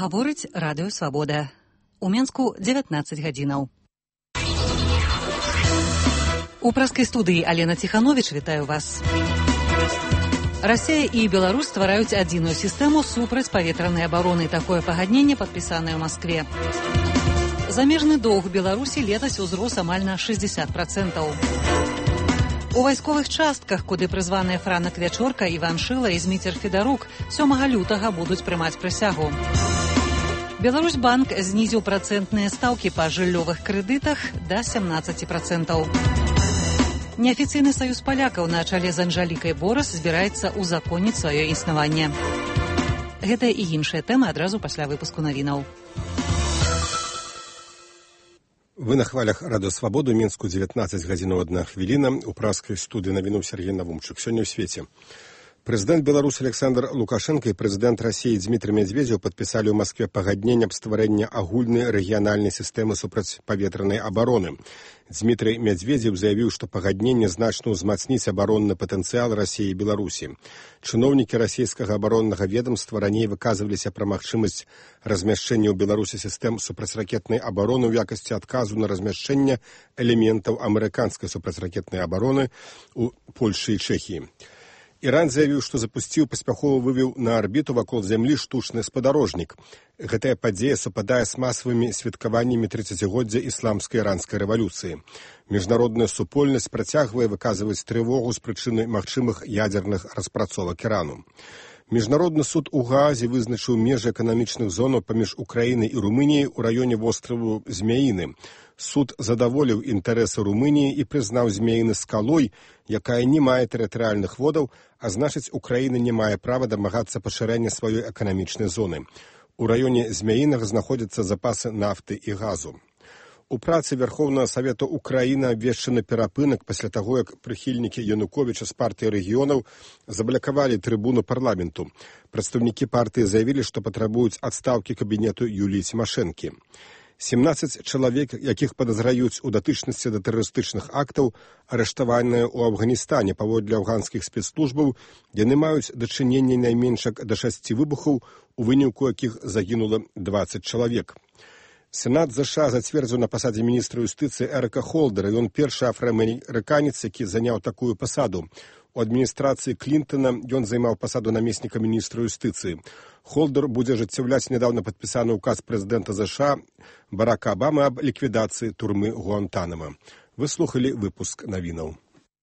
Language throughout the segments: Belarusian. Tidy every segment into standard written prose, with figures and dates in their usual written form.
Гаворыць радыё «Свабода». У Менску 19 гадзінаў. У праскай студыі Алена Ціхановіч вітаю вас. Расія і Беларусь ствараюць адзіную сістэму супраць паветранай абароны. Такое пагадненне падпісанае ў Маскве. Замежны доўг Беларусі летась узрос амаль на 60%. У вайсковых частках, куды прызваныя Франак Вячорка, Іван Шыла і Зміцер Федарук 7 лютага будуць прымаць прысягу. Беларусьбанк знізіў працэнтныя стаўкі па жыллёвых крэдытах да 17%. Неафіцыйны саюз палякаў на чале з Анжалікай Борас збіраецца узаконіць сваё існаванне. Гэта і іншыя тэмы адразу пасля выпуску навінаў. Вы на хвалях радыё «Свабоду», Мінску 19 гадзінаў 1 хвіліна. У праскай студыі навінуў Сергей Навумчык. Сёння ў свеце. Прэзідэнт Беларусі Александр Лукашенко і прэзідэнт Расіі Дмітрий Медведзеў падпісалі ў Маскве пагадненне аб стварэнні агульнай рэгіянальнай сістэмы супрацьпаветранай абароны. Дмітрий Медведзеў заявіў, што пагадненне значна ўзмацніць абаронны патэнцыял Расіі і Беларусі. Чыноўнікі расійскага абароннага ведамства раней выказваліся пра магчымасць размяшчэння ў Беларусі сістэм супрацьракетнай абароны ў якасці адказу на размяшчэнне элементаў амерыканскай супрацьракетнай абароны ў Польшы і Чэхіі. Іран заявіў, што запусціў, паспяхова вывеў на арбіту вакол зямлі штучны спадарожнік. Гэтая падзея супадае з масавымі святкаваннямі 30-годдзя ісламскай іранскай рэвалюцыі. Міжнародная супольнасць працягвае выказваць трывогу з прычыны магчымых ядзерных распрацовак Ірану. Міжнародны суд у Гаазе вызначыў межы эканамічных зонаў паміж Украінай і Румыніяй у раёне востраву Змяіны. Суд задаволіў інтарэсы Румыніі і прызнаў Змяіны скалой, якая не мае тэрытарыяльных водаў, а значыць, Украіна не мае права дамагацца пашырэння сваёй эканамічнай зоны. У раёне Змяінага знаходзяцца запасы нафты і газу. У працы Верховнага Савета Украіны абвешчаны перапынак пасля таго, як прыхільнікі Януковіча з партыі рэгіёнаў заблакавалі трыбуну парламенту. Прадстаўнікі партыі заявілі, што патрабуюць адстаўкі кабінету Юліі Цімашэнкі. 17 чалавек, якіх падазраюць у датычнасці да тэрарыстычных актаў, арыштаваныя ў Афганістане паводле афганскіх спецслужбаў, яны маюць дачыненне найменш да 6 выбухаў, у выніку якіх загінула 20 чалавек. Сенат ЗША зацвердзіў на пасадзе міністра юстыцыі Эрыка Холдера. Ён першы афраамерыканец, які заняў такую пасаду. У адміністрацыі Клінтона ён займаў пасаду намесніка міністра юстыцыі. Холдер будзе ажыццяўляць нядаўна падпісаны ўказ прэзідэнта ЗША Барака Абамы аб ліквідацыі турмы Гуантанамо. Вы слухалі выпуск навінаў.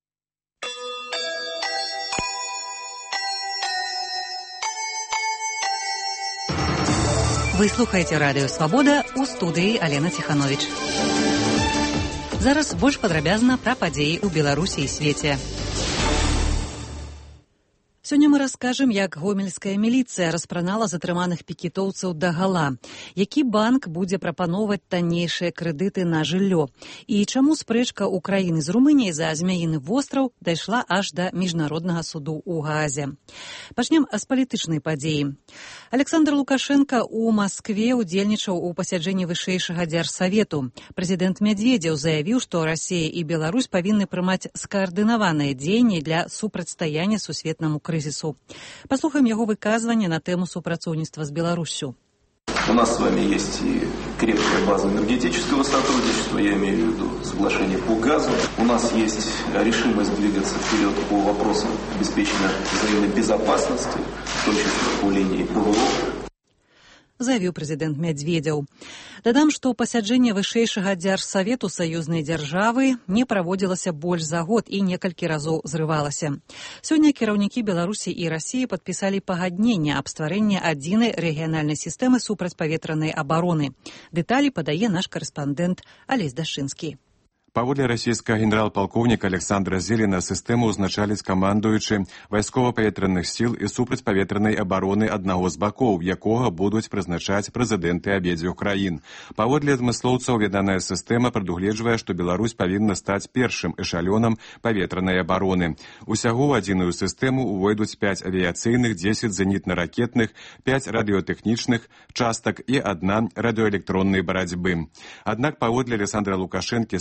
Вы слухаеце радыё «Свабода», у студыі Алена Ціхановіч. Зараз больш падрабязна пра падзеі ў Беларусі і свеце. Сёння мы раскажам, як гомельская міліцыя распранала затрыманых пікетоўцаў дагала, які банк будзе прапаноўваць таннейшыя крэдыты на жыллё і чаму спрэчка Украіны з Румыніяй за Змяіны востраў дайшла аж да міжнароднага суду ў Гаазе. Пачнем з палітычнай падзеі. Александр Лукашенко ў Маскве удзельнічаў у пасяджэнні вышэйшага дзяржсавету. Прэзідэнт Медведзеў заявіў, што Расія і Беларусь павінны прымаць скаардынаваныя дзеянні для супрацьстаяння сусветнаму крызісу. Послухаем его выказывание на тему супрацоўніцтва с Беларусью. У нас с вами есть и крепкая база энергетического сотрудничества, я имею в виду соглашение по газу. У нас есть решимость двигаться вперед по вопросам обеспечения взаимной безопасности, в том числе по линии ПВО. Заявіў прэзідэнт Медведзеў. Дадам, што пасяджэнне вышэйшага дзяржсавету саюзнай дзяржавы не праводзілася больш за год і некалькі разоў зрывалася. Сёння кіраўнікі Беларусі і Расіі падпісалі пагадненне аб стварэнні адзінай рэгіянальнай сістэмы супрацьпаветранай абароны. Дэталі падае наш карэспандэнт Алесь Дашынскі. Паводле расійскага генерал-палкоўніка Александра Зелена сістэму ўзначаліць камандуючы вайскова-паветраных сіл і супрацьпаветранай абароны аднаго з бакоў, якога будуць прызначаць прэзідэнты абедзвюх краін. Паводле адмыслоўцаў, яднаная сістэма прадугледжвае, што Беларусь павінна стаць першым эшалёнам паветранай абароны. Усяго ў адзіную сістэму ўвойдуць 5 авіяцыйных, 10 зенітна-ракетных, 5 радыётэхнічных частак і 1 радыёэлектроннай барацьбы. Аднак паводле Александра Лукашэнкі стварэнне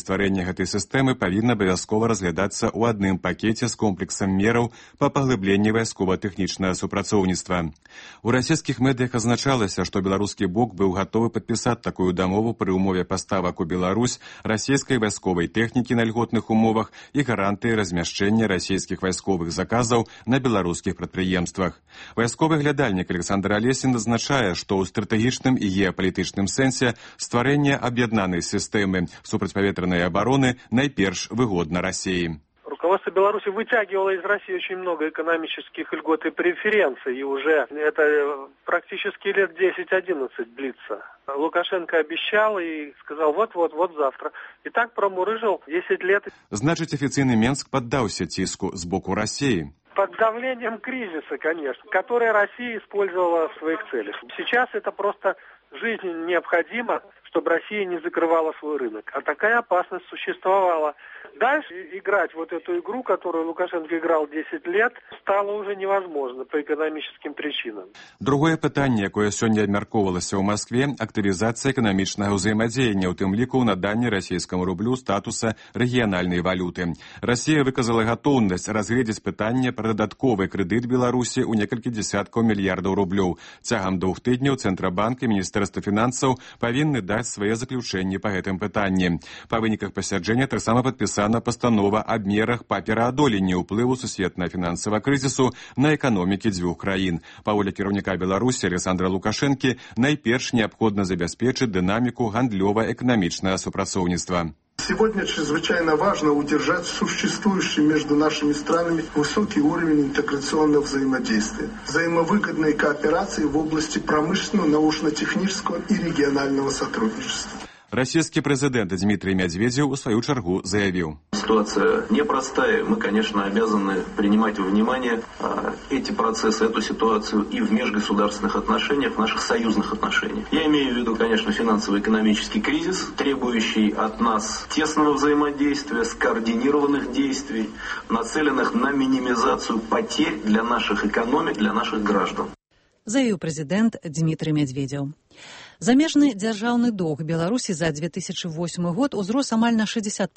гэтай сістэмы павінна абавязкова разглядацца ў адным пакеце з комплексам мераў па паглыбленні вайскова-тэхнічнага супрацоўніцтва. У расійскіх медыях азначалася, што беларускі бок быў гатовы падпісаць такую дамову пры ўмове паставак у Беларусь расійскай вайсковай тэхнікі на льготных умовах і гарантыі размяшчэння расійскіх вайсковых заказаў на беларускіх прадпрыемствах. Вайсковы глядальнік Александр Алесін азначае, што ў стратэгічным і геапалітычным сэнсе стварэнне аб'яднанай сістэмы супрацьпаветранай абароны найперш выгодна России. Руководство Беларуси вытягивало из России очень много экономических льгот и преференций, и уже это практически лет 10-11 длится. Лукашенко обещал и сказал вот завтра. И так промурыжил 10 лет. Значит, официальный Минск поддался тиску с боку России? Под давлением кризиса, конечно, который Россия использовала в своих целях. Сейчас это просто жизненно необходимо, чтобы Россия не закрывала свой рынок. А такая опасность существовала. Дальше играть вот эту игру, которую Лукашенко играл 10 лет, стало уже невозможно по экономическим причинам. Другое пытанне, якое сёння абмяркоўвалася ў Маскве, актывізацыя эканамічнага ўзаемадзеяння, у тым ліку ў наданні расійскаму рублю статуса рэгіянальнай валюты. Расія выказала гатоўнасць разгледзець пытанне пра дадатковы крэдыт Беларусі ў некалькі дзесяткаў мільярдаў рублёў. Цягам 2 тыдняў Цэнтрабанк і Міністэрства фінансаў павінны даць свае заключэнні па гэтым пытанні. Па выніках пасяджэння таксама падпісана постанова аб мерах па пераадоленні ўплыву сусветнага фінансавага крызісу на эканомікі дзвюх краін. Па волі кіраўніка Беларусі Александра Лукашэнкі найперш неабходна забяспечыць дынаміку гандлёва-эканамічнага супрацоўніцтва. Сегодня чрезвычайно важно удержать существующий между нашими странами высокий уровень интеграционного взаимодействия, взаимовыгодной кооперации в области промышленного, научно-технического и регионального сотрудничества. Российский президент Дмитрий Медведев, в свою чергу, заявил. Ситуация непростая. Мы, конечно, обязаны принимать во внимание эти процессы, эту ситуацию и в межгосударственных отношениях, в наших союзных отношениях. Я имею в виду, конечно, финансово-экономический кризис, требующий от нас тесного взаимодействия, скоординированных действий, нацеленных на минимизацию потерь для наших экономик, для наших граждан. Заявил президент Дмитрий Медведев. Замежны дзяржаўны доўг Беларусі за 2008 год узрос амаль на 60%.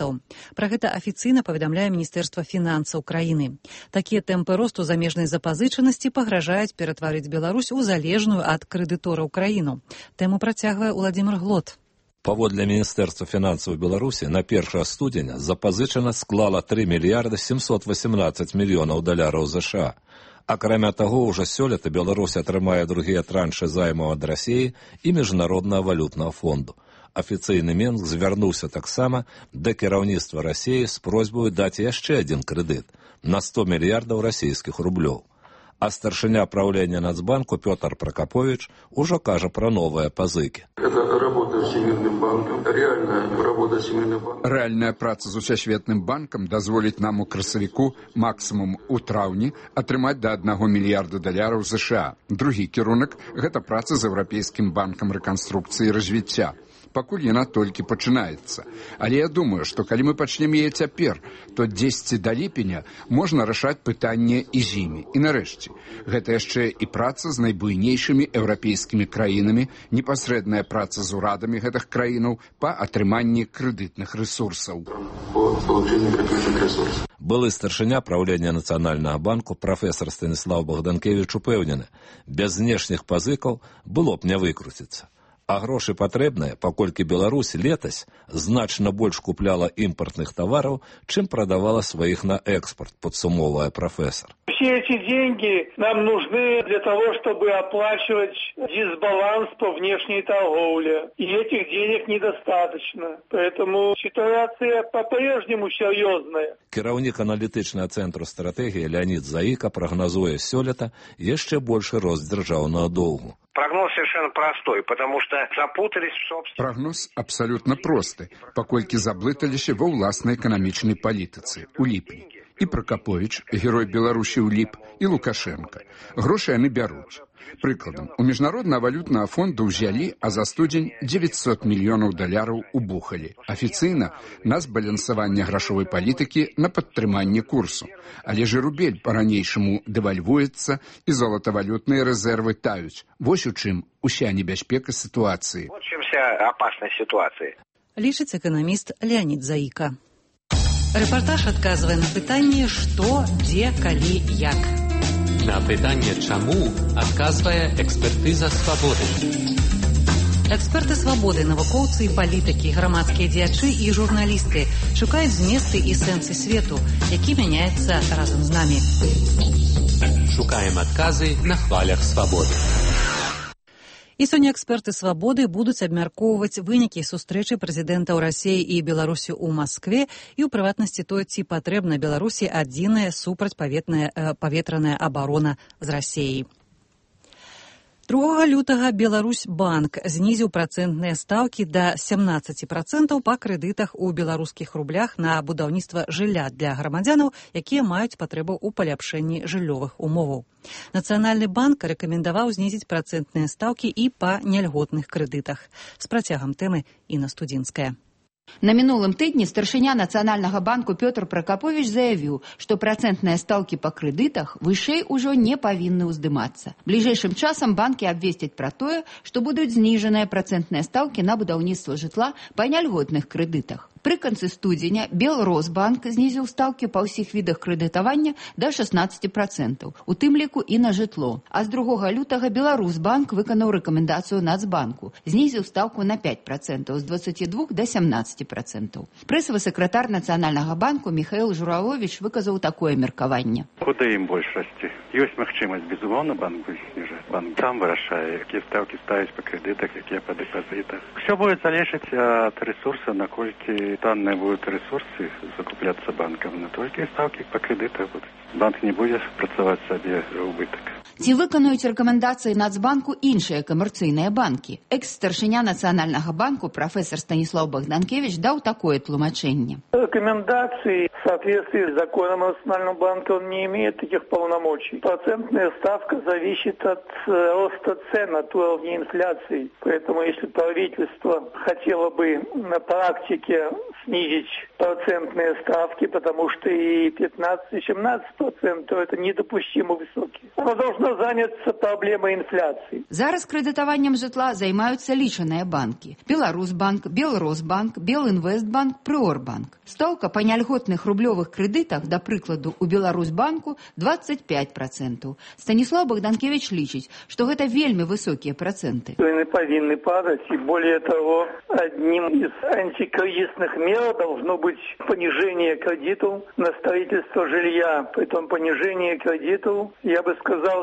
Пра гэта афіцыйна паведамляе Міністэрства фінансаў краіны. Такія тэмпы росту замежнай запазычанасці пагражаюць ператварыць Беларусь у залежную ад крэдытораў краіну. Тэму працягвае Уладзімір Глот. Паводле Міністэрства фінансаў Беларусі на 1 студзеня запазычанасць склала 3 мільярда 718 мільёнаў даляраў США. Акрамя таго, ўжо сёлета Беларусь атрымае другія траншы займаў ад Расіі і Міжнароднага валютнага фонду. Афіцыйны Мінск звярнуўся таксама да кіраўніцтва Расіі з просьбай даць яшчэ адзін крэдыт на 100 мільярдаў расійскіх рублёў. А старшыня правлення Нацбанку Пётр Прокопович ужо кажа пра новыя пазыкі. Рэальная праца з Усесветным банкам дазволіць нам у красавіку максімум у траўні атрымаць да 1 мільярда даляраў США. Другі кірунак – гэта праца з Еўрапейскім банкам рэканструкцыі і развіцця. Пакуль яна толькі пачынаецца. Але я думаю, што калі мы пачнем яе цяпер, то 10 да ліпеня можна рашаць пытанне і з імі. І нарэшце, гэта яшчэ і праца з найбуйнейшымі еўрапейскімі краінамі, непасрэдная праца з урадамі гэтых краінаў па атрыманні крэдытных рэсурсаў. Былы старшыня правлення Нацыянальнага банку прафесар Станіслав Богданкевіч упэўнены, без знешніх пазыкаў было б не выкруціцца. А грошы патрэбныя, паколькі Беларусь летась значна больш купляла імпартных тавараў, чым прадавала сваіх на экспорт, падсумоўвае прафесар. Все эти деньги нам нужны для того, чтобы оплачивать дисбаланс по внешней торговле. И этих денег недостаточно. Поэтому ситуация по-прежнему серьезная. Кіраўнік аналітычнага цэнтру стратэгіі Леонид Заіка прагназуе сёлета яшчэ большы рост дзяржаўнага доўгу. Прогноз совершенно простой, потому что запутались в собственности. Прогноз абсолютно просты, паколькі заблыталіся ва ўласнай эканамічнай палітыцы у ліпні. І Прокопович, герой Беларусі ў ліп, і Лукашенко. Грошы яны бяруць. Прыкладам, у Міжнароднага валютнага фонду ўзялі, а за студзень 900 мільёнаў даляраў убухалі. Афіцыйна на збалансаванне грашовай палітыкі на падтрыманне курсу. Але ж рубель па-ранейшаму дэвальвуецца і золатавалютныя рэзервы таюць. Вось у чым уся небяспека сітуацыі. Вот в чем вся опасность ситуации. Лічыць эканаміст Леонид Заика. Рэпартаж адказвае на пытанне «Што, дзе, калі, як». На пытанне «Чаму» адказвае экспертыза «Свабоды». Эксперты «Свабоды», навукоўцы і палітыкі, грамадскія дзеячы і журналісты шукаюць зместы і сэнсы свету, які мяняецца разам з намі. Шукаем адказы на хвалях «Свабоды». І сёння эксперты «Свабоды» будуць абмяркоўваць вынікі сустрэчы прэзідэнтаў Расіі і Беларусі ў Маскве і, ў прыватнасці, то, ці патрэбна Беларусі адзіная супрацьпаветраная абарона з Расіяй. 2 лютага Беларусьбанк знізіў працэнтныя стаўкі да 17% па крэдытах у беларускіх рублях на будаўніцтва жылля для грамадзянаў, якія маюць патрэбу ў паляпшэнні жыллёвых умоваў. Нацыянальны банк рэкамендаваў знізіць працэнтныя стаўкі і па няльготных крэдытах. З працягам тэмы Інна Студзінская. На мінулым тыдні старшыня Нацыянальнага банку Пётр Пракаповіч заявіў, што працэнтныя стаўкі па крэдытах вышэй ужо не павінны ўздымацца. Бліжэйшым часам банкі абвесцяць пра тое, што будуць зніжаныя працэнтныя стаўкі на будаўніцтва жытла па няльготных крэдытах. Пры канцы студзеня Белросбанк знізіў стаўкі па ўсіх відах крэдытавання да 16%, у тым ліку і на жытло. А з 2 лютага Беларусьбанк выканаў рэкамендацыю Нацбанку, знізіў стаўку на 5%, з 22 да 17%. Прэсавы сакратар Нацыянальнага банку Міхаіл Журавович выказаў такое меркаванне. Куды ім больш расці? Ёсць магчымасць, безумоўна, банк будзе зніжаць. Банк сам вырашае, якія стаўкі ставіць па крэдытах, якія па дэпазітах. Все будет залежаць ад рэсурса, наколькі данные будут ресурсы закупляться банком, но только ставки по кредитам будут. Банк не будет працаваць сабе за убыток. Ці выканаюць рэкамендацыі Нацбанку іншыя камерцыйныя банкі? Экс-старшыня Нацыянальнага банку прафесор Станислав Богданкевич даў такое тлумачэнне. Рекомендации в соответствии с законом о Национальном банке он не имеет таких полномочий. Процентная ставка зависит от роста цен, от уровня инфляции. Поэтому если правительство хотело бы на практике снизить процентные ставки, потому что и 15-17% это недопустимо высокие. Оно должно заняться проблемой инфляции. Зараз крэдытаваннем жытла займаюцца лічаныя банкі. Беларусьбанк, Белросбанк, Белінвестбанк, Прыорбанк. Стаўка па няльготных рублёвых крэдытах, да прыкладу, у Беларусьбанку 25%. Станислав Богданкевич лічыць, што гэта вельмі высокія працэнты. Они повинны падать, и более того, одним из антикризисных мер должно быть понижение кредитов на строительство жилья. Поэтому понижение кредитов, я бы сказал,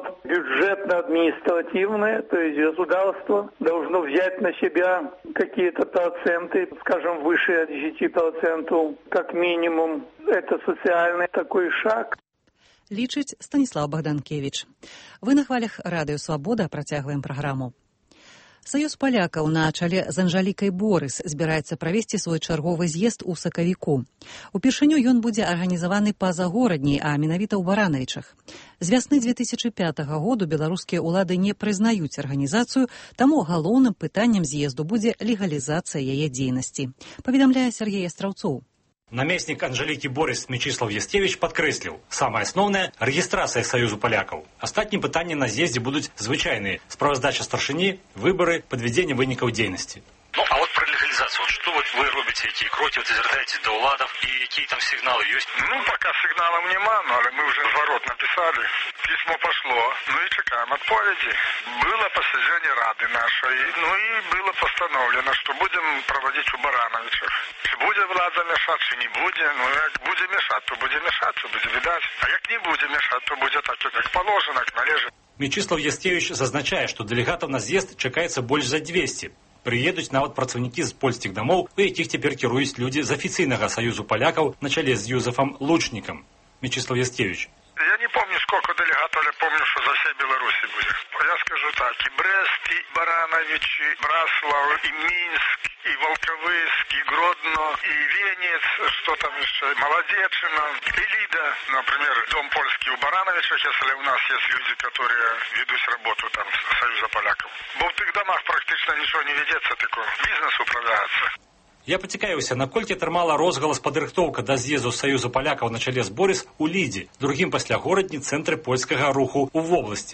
бюджетно-административное, то есть государство должно взять на себя какие-то проценты, скажем, выше 10%, как минимум. Это социальный такой шаг. Лічыць Станислав Богданкевич. Вы на хвалях Радыё Свабода працягваем праграму. Саюз палякаў на чале з Анжалікай Борыс збіраецца правесці свой чарговы з'езд у сакавіку. Упершыню ён будзе арганізаваны па-за горадняй, а менавіта ў Баранавічах. З вясны 2005 году беларускія ўлады не прызнаюць арганізацыю, таму галоўным пытаннем з'езду будзе легалізацыя яе дзейнасці. Паведамляе Сергей Астраўцоў. Намеснік Анжалікі Борыс Мечислав Ястевич падкрэсліў, самае асноўнае – рэгістрацыя Саюзу палякаў. Астатнія пытанні на з'ездзе будуць звычайныя – справаздача старшыні, выбары, падвядзенне вынікаў дзейнасці. Ну, а вот про легализацию. Вот что вот вы робите, какие кроки, вот звертаетесь до уладов, и какие там сигналы есть? Ну, пока сигналов нема, но мы уже в ворот написали. Письмо пошло, ну и чекаем отповеди. Было посещение Рады нашей, ну и было постановлено, что будем проводить у Барановичев. Будет влада мешать, чи не будет, ну, как будем мешать, то будем мешать, то будем видать. А как не будем мешать, то будет так, как положено, как належит. Мечислав Ястевич зазначае, што дэлегатаў на з'езд чакаецца больш за 200. Прыедуць нават працаўнікі з польскіх дамоў, у якіх цяпер кіруюць людзі з афіцыйнага саюзу палякаў на чале з Юзефам Лучнікам. Мечислав Ястевич. Я не помню, сколько делегатов, я помню, что за всей Беларуси будет. Я скажу так, и Брест, и Баранович, и Браслав, и Минск, и Волковыск, и Гродно, и Венец, что там еще, Молодечина, и Лида. Например, дом польский у Барановича, если у нас есть люди, которые ведут работу там Союза поляков. Бо в тых домах практично ничего не ведется, такой бизнес управляется. Я пацікавіўся, наколькі атрымала розгалас падрыхтоўка да з'езду Саюзу палякаў на чале з Борыс у Лідзе, другім пасля горадні цэнтры польскага руху ў вобласці.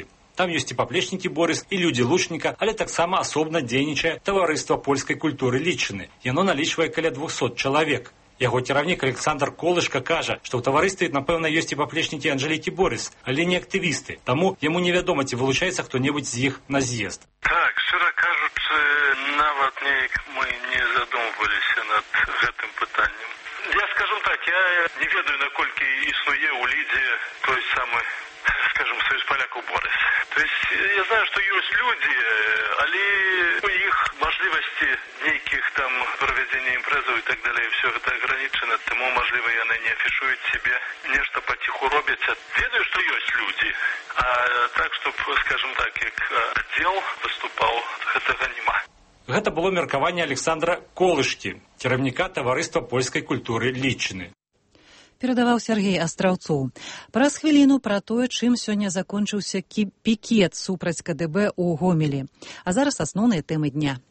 Там ёсць і паплечнікі Борыс, і людзі Лучніка, але таксама асобна дзейнічае таварыства польскай культуры Літчыны. Яно налічвае каля 200 чалавек. Яго кіраўнік Александр Колышка кажа, што ў таварыстве, напэўна, ёсць і паплечнікі Анжэлікі Борыс, але не актывісты. Таму яму невядома, ці вылучаецца хто-небудзь з іх на з'езд. Так, шчыра кажучы, нават неяк мы не задумваліся над гэтым пытаннем. Я скажу так, я не ведаю, наколькі існуе ў Лідзе той самы, скажем, Союз полякаў Борыс. То есть я знаю, што ёсць людзі, але у іх мажлівасці нейкіх там правядзення імпрэзаў і так далей, все гэта агранічана, таму, мажліва, яны не афішуюць себе, нешта паціху робяць. Ведаю, што ёсць людзі, а так, чтоб, скажем так, як аддзел выступаў, гэтага няма. Гэта было меркаванне Александра Колышкі, кіраўніка таварыства польскай культуры Літчыны. Перадаваў Сергей Астраўцоў. Праз хвіліну пра тое, чым сёння закончыўся пікет супраць КДБ ў Гомелі. А зараз асноўныя тэмы дня.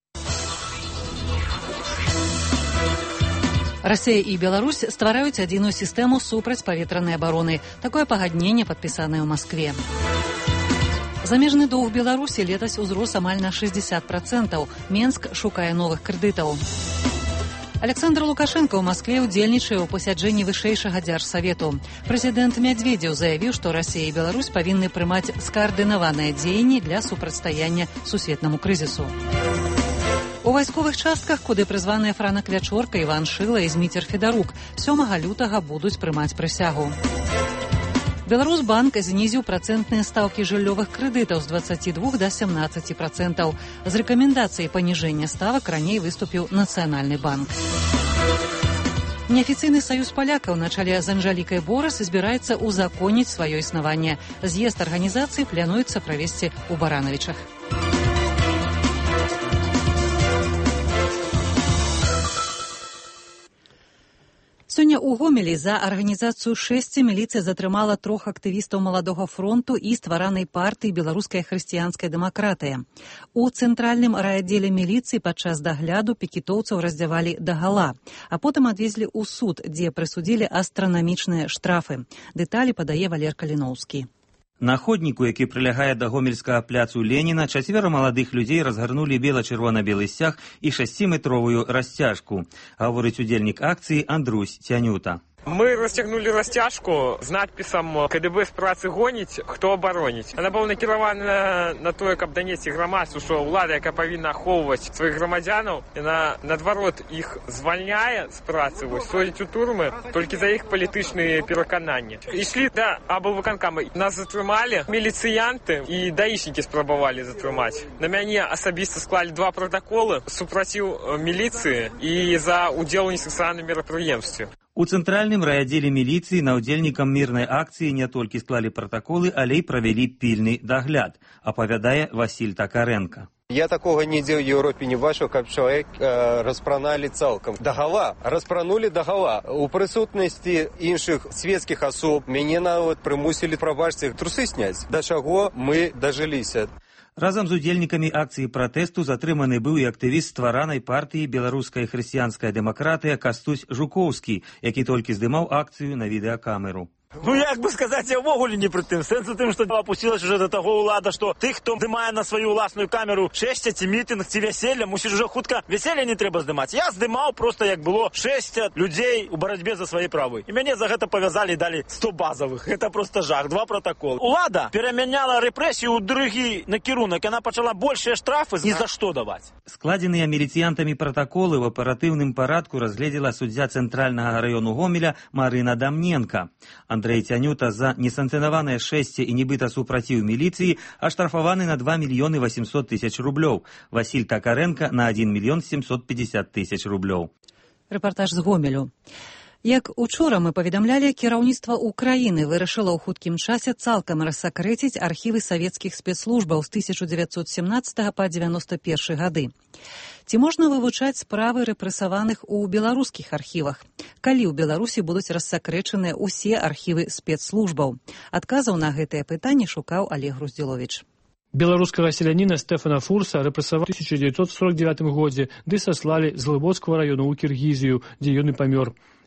Расія і Беларусь ствараюць адзіную сістэму супрацьпаветранай абароны. Такое пагадненне падпісанае ў Маскве. Замежны доўг Беларусі летась узрос амаль на 60%. Менск шукае новых крэдытаў. Александр Лукашенко ў Маскве ўдзельнічае ў пасяджэнні вышэйшага дзяржсавету. Прэзідэнт Мядзведзеў заявіў, што Расія і Беларусь павінны прымаць скаардынаваныя дзеянні для супрацьстаяння сусветнаму крызісу. У вайсковых частках, куды прызваныя Франак Вячорка, Іван Шыла і Зміцер Федарук, 7 лютага будуць прымаць прысягу. Беларусьбанк знізіў працэнтныя стаўкі жыллёвых крэдытаў з 22 да 17%. З рэкамендацыяй паніжэння ставак раней выступіў Нацыянальны банк. Неафіцыйны саюз палякаў на чале з Анжэлікай Борыс збіраецца узаконіць сваё існаванне. З'езд арганізацыі плануецца правесці ў Баранавічах. Сёння ў Гомелі за арганізацыю 6 міліцыя затрымала 3 актывістаў Маладога фронту і стваранай партыі Беларуская хрысціянская дэмакратыя. У цэнтральным райаддзеле міліцыі падчас дагляду пікетоўцаў раздзявалі дагала, а потым адвезлі ў суд, дзе прысудзілі астранамічныя штрафы. Дэталі падае Валер Каліноўскі. На ходніку, які прылягае да гомельскага пляцу Леніна, 4 маладых людзей разгарнулі бела-чырвона-белы сцяг і 6-метровую расцяжку, гаворыць удзельнік акцыі Андрусь Цянюта. Мы расцягнули растяжку с надписом «КДБ с працы гоніць, хто абароніць». Она была накіравана на тое, каб данесці грамадству, што ўлада, якая павінна ахоўваць сваіх грамадзянаў, яна, наадварот, іх звальняе з працы, содзіць у турмы толькі за іх палітычныя перакананні. Ішлі да аблвыканкама. Нас затрымалі міліцыянты і даішнікі спрабавалі затрымаць. На мяне асабіста склалі 2 пратаколы супраціў міліцыі і за ўдзел у несексуальным мерапрыемстве. У цэнтральным райаддзеле міліцыі на ўдзельнікам мірнай акцыі не толькі склалі пратаколы, але і правялі пільны дагляд, апавядае Васіль Такаренко. Я такого нигде в Европе не бачив, как человек распранали цалком. Дагала, распранули дагала. У присутності інших світських особ мене навіть примусили, пробачте, труси снять. До чого ми дожилися. Разам з удзельнікамі акцыі пратэсту затрыманы быў і актывіст стваранай партыі Беларуская хрысціянская дэмакратыя Кастусь Жукоўскі, які толькі здымаў акцыю на відэакамеру. Ну, як бы сказаць, я ўвогуле не пры тым. Сэнс у тым, што апусцілася уже до таго ўлада, што тых, хто здымае на сваю ўласную камеру шэсця ці мітынг, ці вяселля, мусіць уже хутка вяселля не трэба здымаць. Я здымаў просто, як было 6 людзей у барацьбе за свае правы. І мяне за гэта павязалі і далі 100 базавых. Гэта просто жах, 2 пратаколы. Улада перамяняла рэпрэсію ў другі накірунак. Яна пачала большыя штрафы ні за што даваць. Складзеныя міліцыянтамі пратаколы ў аператыўным парадку разгледзела суддзя цэнтральнага раёну Гомеля Марына Дамненка. Андрей Цянюта за несанкцыянаванае шэсце і нібыта супраціў міліцыі аштрафаваны на 2 мільёны 800 тысяч рублёў. Васіль Такаренко на 1 мільён 750 тысяч рублёў. Рэпартаж з Гомелю. Як учора мы паведамлялі, кіраўніцтва ўкраіны вырашыла ў хуткім часе цалкам рассакрэціць архівы савецкіх спецслужбаў з 1917 па 91 гады. Ці можна вывучаць справы рэпрэсаваных у беларускіх архівах? Калі ў Беларусі будуць рассакрэчаныя ўсе архівы спецслужбаў? Адказаў на гэтае пытанне шукаў Олег Груздзіловіч. Беларускага селяніна Стэфана Фурса рэпрэсавалі ў 1949 годзе, ды саслалі з Глыбоцкага раёну ў Кіргізію, дзе ён і памёр.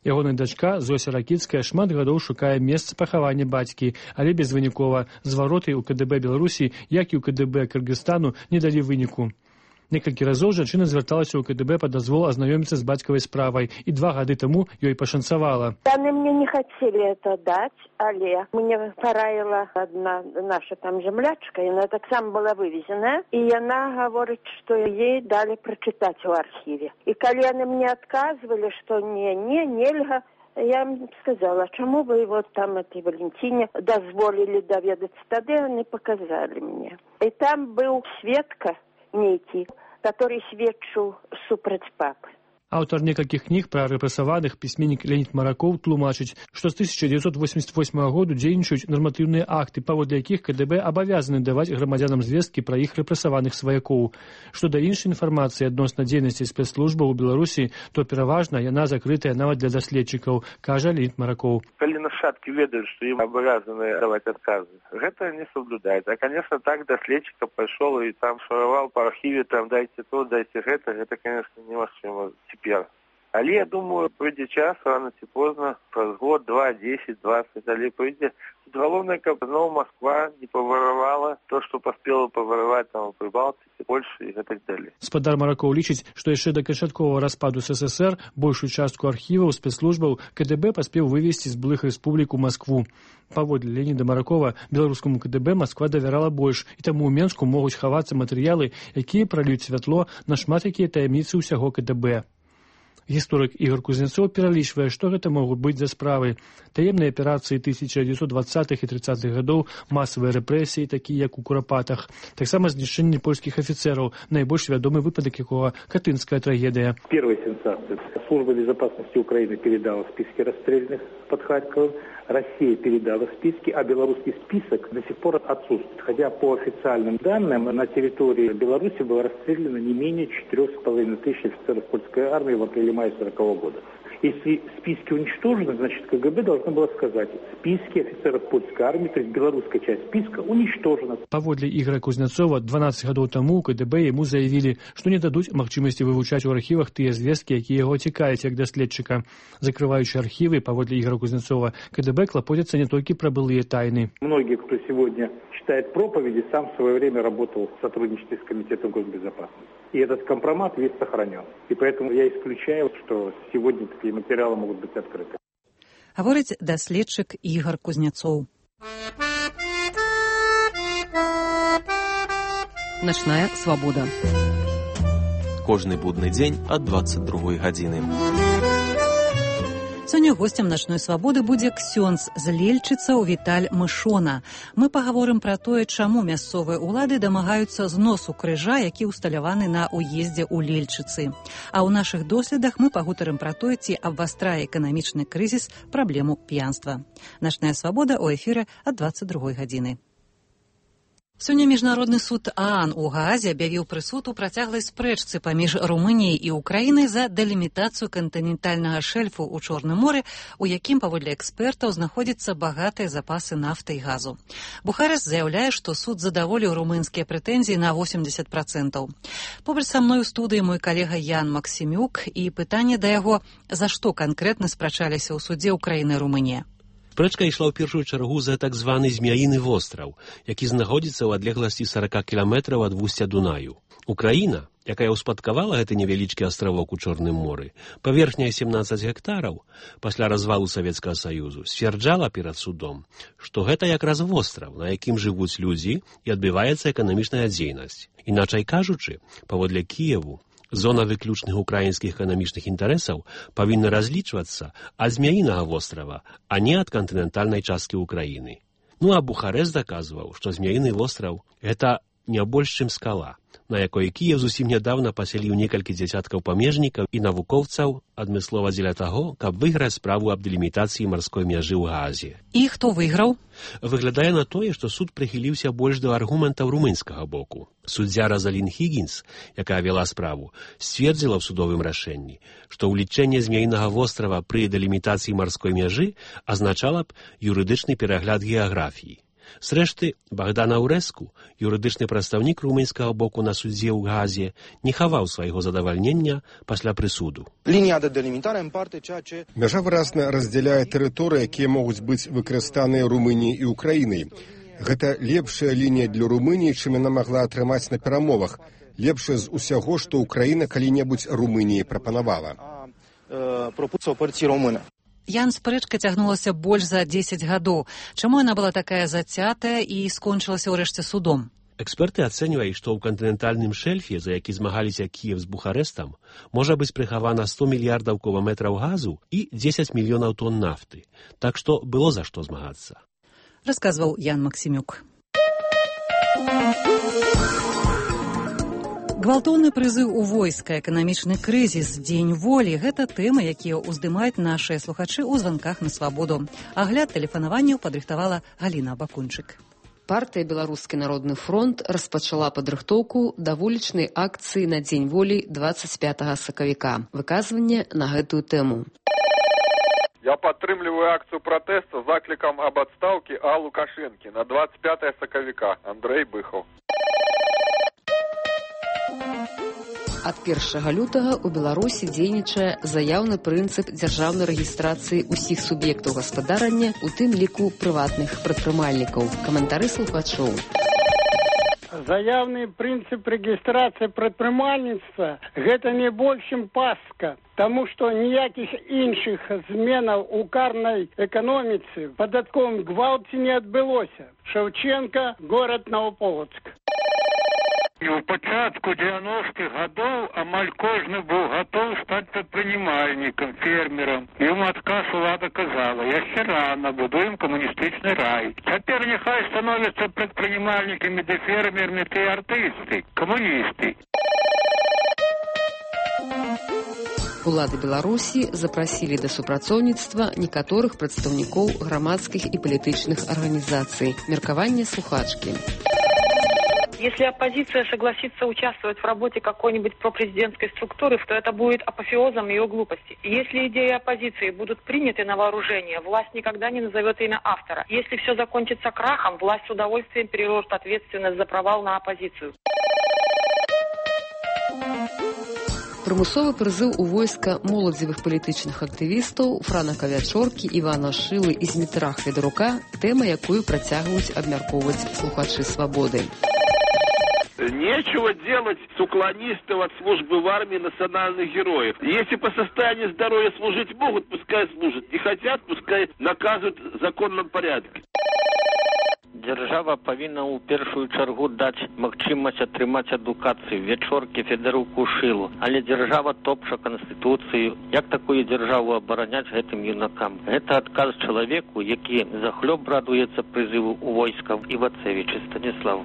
Ягоная дачка Зося Ракіцкая шмат гадоў шукае месца пахавання бацькі, але безвынікова. Звароты ў КДБ Беларусі, як і ў КДБ Кыргызстану, не далі выніку. Некалькі разоў жанчына звярталася ў КДБ па дазвол азнаёміцца з бацькавай справай, і 2 гады таму ёй пашанцавала. Яны мне не хацелі это даць, але мне параіла адна наша там зямлячка, яна таксама была вывезеная, і яна гаворыць, што ей далі прачытаць у архіве. І калі яны мне адказвалі, што нельга, я им сказала, чаму вы вот там этой Валентине дазволілі даведацца, тады яны паказалі мне. І там быў сведка нейкі, который сведчыў супраць папы. Аўтар некалькіх кніг пра рэпрэсаваных, пісьменнік Леонід Маракоў тлумачыць, што з 1988 году дзейнічаюць нарматыўныя акты, паводле якіх КДБ абавязаны даваць грамадзянам звесткі пра іх рэпрэсаваных сваякоў. Што да іншай інфармацыі адносна дзейнасці спецслужбаў у Беларусі, то пераважна яна закрытая нават для даследчыкаў, кажа Леонід Маракоў. Калі нашчадкі ведаюць, што ім абавязаны даваць адказы, гэта не соблюдаецца. А, конечно, так даследчыка пайшоў і там шараваў па архіве, там дайце то, дайце гэта, конечно, немагчыма цяпер. Але, я думаю, прыйдзе час, рано ці позна, праз год, 2, 10, 20, але прыйдзе. Тут галоўнае, каб зноў Москва не паваравала то, што паспела павараваць там у Прыбалтыцы, Польшы і гэтак далей. Спадар Маракоў лічыць, што яшчэ да канчатковага распаду СССР большую частку архіваў спецслужбаў КДБ паспеў вывесці з былых рэспублік у Маскву. Паводле Леоніда Маракова, беларускаму КДБ Масква давярала больш, і таму ў Менску могуць хавацца матэрыялы, якія пралююць святло на шмат якія таямніцы ўсяго КДБ. Гісторык Ігор Кузнецоў пералічвае, што гэта могуць быць за справы. Таемныя аперацыі 1920-х і 30-х гадоў, масавыя рэпрэсіі, такія як у Курапатах. Таксама знішчэнне польскіх афіцераў, найбольш вядомы выпадак якога Катынская трагедия. Первая сенсация. Служба безопасности Украины передала списки расстрелянных под Харьковом. Россия передала списки, а белорусский список до сих пор отсутствует. Хотя по официальным данным на территории Беларуси было расстреляно не менее 4,5 тысяч офицеров польской армии в апреле-мае 1940 года. Если списки уничтожены, значит КГБ должно было сказать, списки офицеров польской армии, то есть белорусская часть списка, уничтожена. Паводле Ігора Кузнецова 12 гадоў таму КДБ яму заявілі, што не дадуць магчымасці вывучаць у архівах тыя звесткі, якія яго цікавяць як даследчыка. Закрываючы архівы, паводле Ігора Кузнецова, КДБ клапоцяцца не толькі пра былыя тайны. Многие, кто сегодня читает проповеди, сам в свое время работал в сотрудничестве с Комитетом госбезопасности. И этот компромат весь сохранен. И поэтому я исключаю, что сегодня такие материалы могут быть открыты. Гаворыць даследчык Ігор Кузнецоў. Начная свабода. Кожны будны дзень ад 22 гадзіны. Сёння гостем начной свабоды будзе ксёндз з Лельчыца Віталь Мышона. Мы пагаворым пра тое, чаму мясцовыя ўлады дамагаюцца зносу крыжа, які ўсталяваны на ўездзе ў Лельчыцы. А ў нашых доследах мы пагутарым пра тое, ці абвастрае эканамічны крызіс праблему п'янства. Начная свабода ў эфіры ад 22 гадзіны. Сёння Міжнародны суд ААН у Гаазе аб'явіў прысуд у працяглай спрэчцы паміж Румыніяй і Украінай за дэлімітацыю кантынентальнага шэльфу ў Чорным моры, у якім, паводле экспертаў, знаходзяцца багатыя запасы нафты і газу. Бухарест заяўляе, што суд задаволіў румынскія прэтэнзіі на 80%. Побач са мной у студыі мой калега Ян Максімюк, і пытанне да яго, за што канкрэтна спрачаліся ў судзе Украіна і Румынія. Спрэчка ішла ў першую чаргу за так званы Змяіны востраў, які знаходзіцца ў адлегласці 40 кіламетраў ад вусця Дунаю. Украіна, якая ўспадкавала гэты невялічкі астравок у Чорным моры, паверхняй 17 гектараў, пасля развалу Савецкага Саюзу, сцвярджала перад судом, што гэта якраз востраў, на якім жывуць людзі і адбываецца эканамічная дзейнасць. Іначай кажучы, паводле Кіеву, зона выключных украінскіх эканамічных інтарэсаў павінна разлічвацца ад Змяінага вострава, а не ад кантынентальнай часткі Украіны. Ну а Бухарест даказваў, што Змяіны востраў – гэта не больш чым скала, на якой Кіев зусім нядаўна пасяліў некалькі дзясяткаў памежнікаў і навукоўцаў адмыслова дзеля таго, каб выйграць справу аб дэлімітацыі марской мяжы ў Гаазе. І хто выйграў? Выглядае на тое, што суд прыхіліўся больш да аргументаў румынскага боку. Суддзя Розалін Хіггінс, якая вела справу, сцвердзіла ў судовым рашэнні, што ўлічэнне Змяінага вострава пры дэлімітацыі марской мяжы азначала б юрыдычны перагляд геаграфіі. Зрэшты, Богдан Аурэску, юрыдычны прадстаўнік румынскага боку на судзе ў Газе, не хаваў свайго задавальнення пасля прысуду. Мяжа выразна раздзяляе тэрыторыі, якія могуць быць выкарыстаныя Румыніяй і Украінай. Гэта лепшая лінія для Румыніі, чым яна магла атрымаць на перамовах. Лепшая з усяго, што Украіна калі-небудзь Румыніі прапанавала. Ян, спрэчка цягнулася больш за 10 гадоў. Чаму яна была такая зацятая і скончылася ўрэшце судом? Эксперты ацэньваюць, што ў кантынентальным шэльфе, за які змагаліся Кіев з Бухарэстам, можа быць прыхавана 100 мільярдаў кубаметраў газу і 10 мільёнаў тонн нафты. Так што было за што змагацца. Расказваў Ян Максімюк. Гвалтоўны прызыў у войска, эканамічны крызіс, дзень волі – гэта тэмы, якія ўздымаюць нашыя слухачы ў званках на свабоду. Агляд тэлефанаванняў падрыхтавала Галіна Бакунчык. Партыя «Беларускі народны фронт» распачала падрыхтоўку да вулічнай акцыі на дзень волі 25 сакавіка. Выказванне на гэтую тэму. Я падтрымліваю акцыю пратэста з заклікам аб адстаўкі А. Лукашэнкі на 25 сакавіка. Андрэй Быхаў. Ад 1 лютага ў Беларусі дзейнічае заяўны прынцып дзяржаўнай рэгістрацыі ўсіх суб'ектаў гаспадарання, у тым ліку прыватных прадпрымальнікаў. Каментары слухачоў. Заявный принцип регистрации предпринимательства – это не больше пастка, тому что никаких інших зменаў у карной экономицы в податковом гвалте не отбылося. Шевченко, город Новополоцк. І ў пачатку 90-х гадоў амаль кожны быў гатоў стаць прадпрымальнікам, фермерам. Ему адказ улада казала: яшчэ рана, будуем камуністычны рай. Цяпер няхай становяцца прадпрымальнікамі ды фермерамі тыя артысты, камуністы. Улады Беларусі запрасілі да супрацоўніцтва некаторых прадстаўнікоў грамадскіх і палітычных арганізацый. Меркаванне слухачкі. Если оппозиция согласится участвовать в работе какой-нибудь пропрезидентской структуры, то это будет апофеозом ее глупости. Если идеи оппозиции будут приняты на вооружение, власть никогда не назовет имя автора. Если все закончится крахом, власть с удовольствием переложит ответственность за провал на оппозицию. Прымусовы прызыў у войска моладзевых палітычных актывістаў Франака Вячоркі, Івана Шылы і Змітра Хведарука – тэма, якую працягваюць абмяркоўваць слухачы «Свабоды». Нечего делать с уклонистов от службы в армии национальных героев. Если по состоянию здоровья служить могут, пускай служат. Не хотят, пускай наказывают в законном порядке. Дзяржава павінна ў першую чаргу даць магчымасць атрымаць адукацыю Вячоркі, Федаруку, Шылу. Але дзяржава топча Канстытуцыю. Як такую дзяржаву абараняць гэтым юнакам? Гэта адказ чалавеку, які захлёб радуецца прызыву ў войска Івацевіча Станіслав.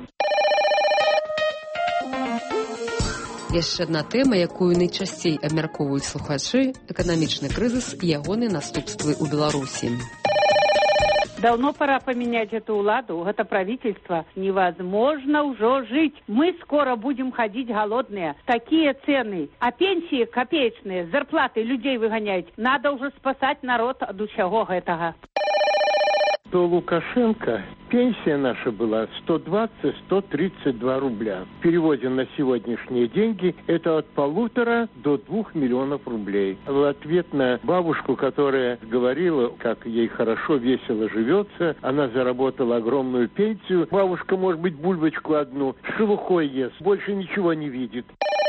Яшчэ адна тэма, якую найчасцей абмяркоўваюць слухачы – эканамічны крызіс і ягоныя наступствы ў Беларусі. Давно пора поменять эту уладу, это правительство. Невозможно уже жить. Мы скоро будем ходить голодные. Такие цены. А пенсии копеечные, зарплаты людей выгонять. Надо уже спасать народ от усяго гэтага. До Лукашенко пенсия наша была 120-132 рубля. В переводе на сегодняшние деньги это от 1,5 до 2 миллионов рублей. В ответ на бабушку, которая говорила, как ей хорошо, весело живется, она заработала огромную пенсию. Бабушка, может быть, бульбочку одну с шелухой ест, больше ничего не видит.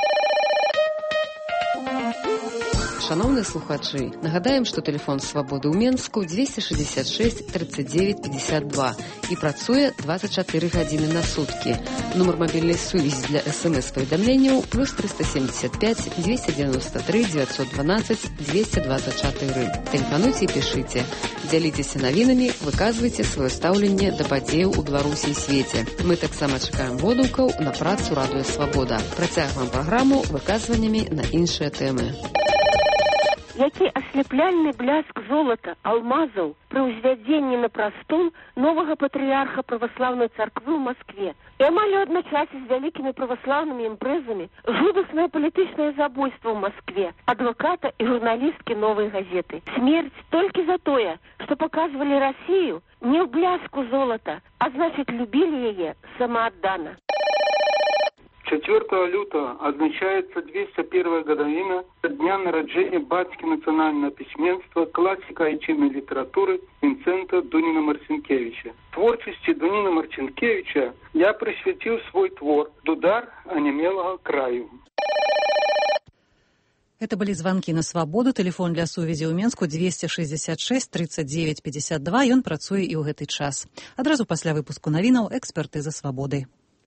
Шановныя слухачы, нагадаем, што тэлефон Свабоды ў Менску 266 39 52 і працуе 24 гадзіны на суткі. Нумар мабільнай сувязі для СМС-паведамленняў +375 293 912 224. Тэлефануйце і пішыце. Дзяліцеся навінамі, выказвайце сваё стаўленне да падзеяў у Беларусі і свеце. Мы таксама чакаем водгукаў на працу Радыё Свабода. Працягваем праграму выказваннямі на іншыя тэмы. Які асляпляльны бляск золата, алмазаў пры ўзвядзенні на прастол новага патрыярха праваслаўнай царквы ў Маскве. І амаль у адначасе з вялікімі праваслаўнымі імпрэзамі жудаснае палітычнае забойства ў Маскве адваката і журналісткі «Новай газеты». Смерць толькі за тое, што паказвалі Расію не ў бляску золата, а значит, любили яе самоотдано. 4 лютого отмечается 201 годовщина дня народжения батьки национального письменства, классика айчинной литературы Винцента Дуніна-Марцінкевича. Творчести Дуніна-Марцінкевича я присвятил свой твор «Дудар онемелого краю». Это были звонки на свабоду. Телефон для сувязі ў Менску 266 39 52. Ён працуе і ў гэты час. Адразу пасля выпуску навінаў экспертыза свабоды.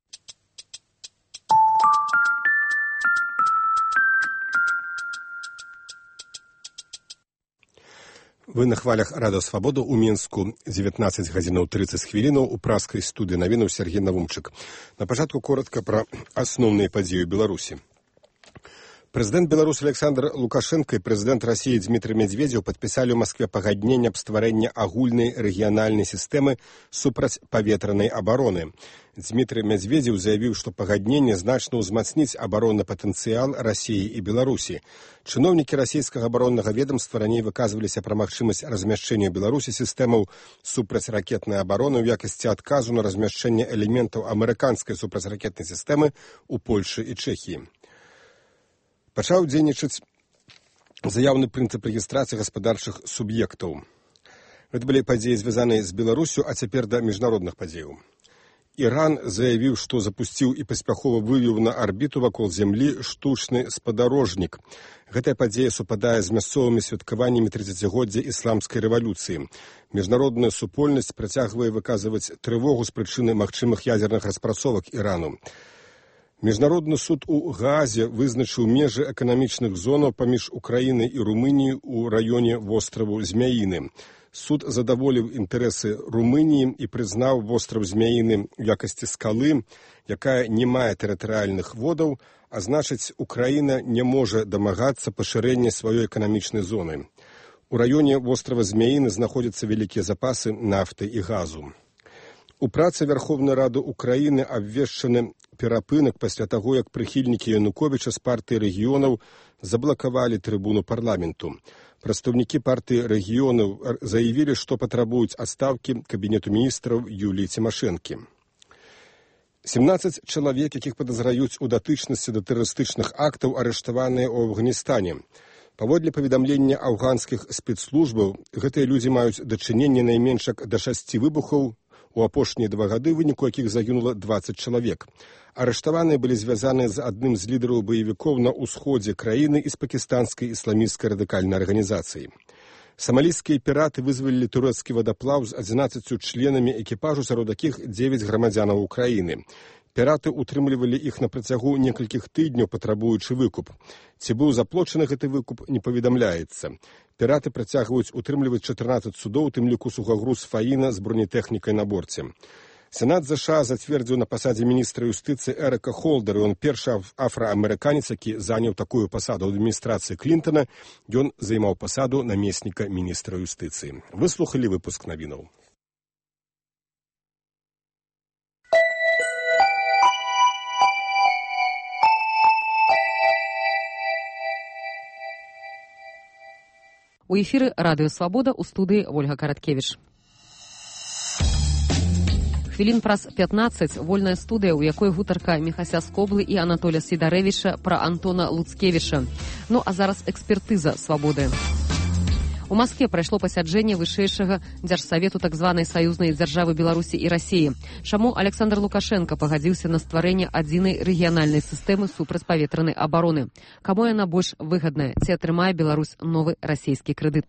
Вы на хвалях Радыё Свабода ў Мінску 19 гадзінаў 30 хвілінаў у праскай студыі навінаў Сергей Навумчык. На пачатку коротка пра асноўныя падзеі ў Беларусі. Прэзідэнт Беларусі Александр Лукашенко і прэзідэнт Расіі Дмітрый Медведзеў падпісалі ў Маскве пагадненне аб стварэнні агульнай рэгіянальнай сістэмы супрацьпаветранай абароны. Дмітрый Медведзеў заявіў, што пагадненне значна ўзмацніць абаронны патэнцыял Расіі і Беларусі. Чыноўнікі расійскага абароннага ведамства раней выказваліся пра магчымасць размяшчэння ў Беларусі сістэмаў супрацьракетнай абароны ў якасці адказу на размяшчэнне элементаў амерыканскай супрацьракетнай сістэмы ў Польшы і Чэхіі. Пачаў дзейнічаць заяўны прынцып рэгістрацыі гаспадарчых суб'ектаў. Гэта былі падзеі, звязаныя з Беларусю, а цяпер да міжнародных падзеяў. Іран заявіў, што запусціў і паспяхова вывеў на арбіту вакол зямлі штучны спадарожнік. Гэтая падзея супадае з мясцовымі святкаваннямі 30-годдзя ісламскай рэвалюцыі. Міжнародная супольнасць працягвае выказваць трывогу з прычыны магчымых ядзерных распрацовак Ірану. Міжнародны суд у Гаазе вызначыў межы эканамічных зонаў паміж Украінай і Румыніяй у раёне востраву Змяіны. Суд задаволіў інтарэсы Румыніі і прызнаў востраў Змяіны ў якасці скалы, якая не мае тэрытарыяльных водаў, а значыць, Украіна не можа дамагацца пашырэння сваёй эканамічнай зоны. У раёне вострава Змяіны знаходзяцца вялікія запасы нафты і газу. У працы Верховнай Рады Украіны абвешчаны перапынак пасля таго, як прыхільнікі Януковіча з партыі рэгіёнаў заблакавалі трыбуну парламенту. Прадстаўнікі партыі рэгіёнаў заявілі, што патрабуюць адстаўкі кабінету міністраў Юліі Цімашэнкі. 17 чалавек, якіх падазраюць у датычнасці да тэрарыстычных актаў, арыштаваныя ў Афганістане. Паводле паведамлення афганскіх спецслужбаў, гэтыя людзі маюць дачыненне найменш да 6 выбухаў, у апошнія 2 гады, выніку якіх загінула 20 чалавек. Арыштаваныя былі звязаны з адным з лідараў баевікоў на ўсходзе краіны і з пакістанскай ісламісцкай радыкальнай арганізацыі. Самалійскія піраты вызвалілі турэцкі вадаплаў з 11 членамі экіпажу, сярод якіх 9 грамадзянаў Украіны. Піраты утрымлівалі іх на працягу некалькіх тыдняў, патрабуючы выкуп. Ці быў заплочаны гэты выкуп, не паведамляецца. Піраты працягваюць утрымліваць 14 судоў, у тым ліку сухагруз «Фаіна» з бронетэхнікай на борце. Сенат США зацвердзіў на пасадзе міністра юстыцыі Эрыка Холдера. Ён першы афраамерыканец, які заняў такую пасаду ў адміністрацыі Клінтона. Ён займаў пасаду намесніка міністра юстыцыі. Выслухалі выпуск навінаў. У эфіры Радыё Свабода, у студыі Ольга Караткевіч. Хвілін праз 15 вольная студыя, у якой гутарка Міхася Скоблы і Анатолія Сідарэвіча пра Антона Луцкевіча. Ну а зараз экспертыза Свабоды. У Маскве прайшло пасяджэнне вышэйшага дзяржсавету так званай саюзнай дзяржавы Беларусі і Расіі. Чаму Александр Лукашенко пагадзіўся на стварэнне адзінай рэгіянальнай сістэмы супрацьпаветранай абароны? Каму яна больш выгадная? Ці атрымае Беларусь новы расійскі крэдыт?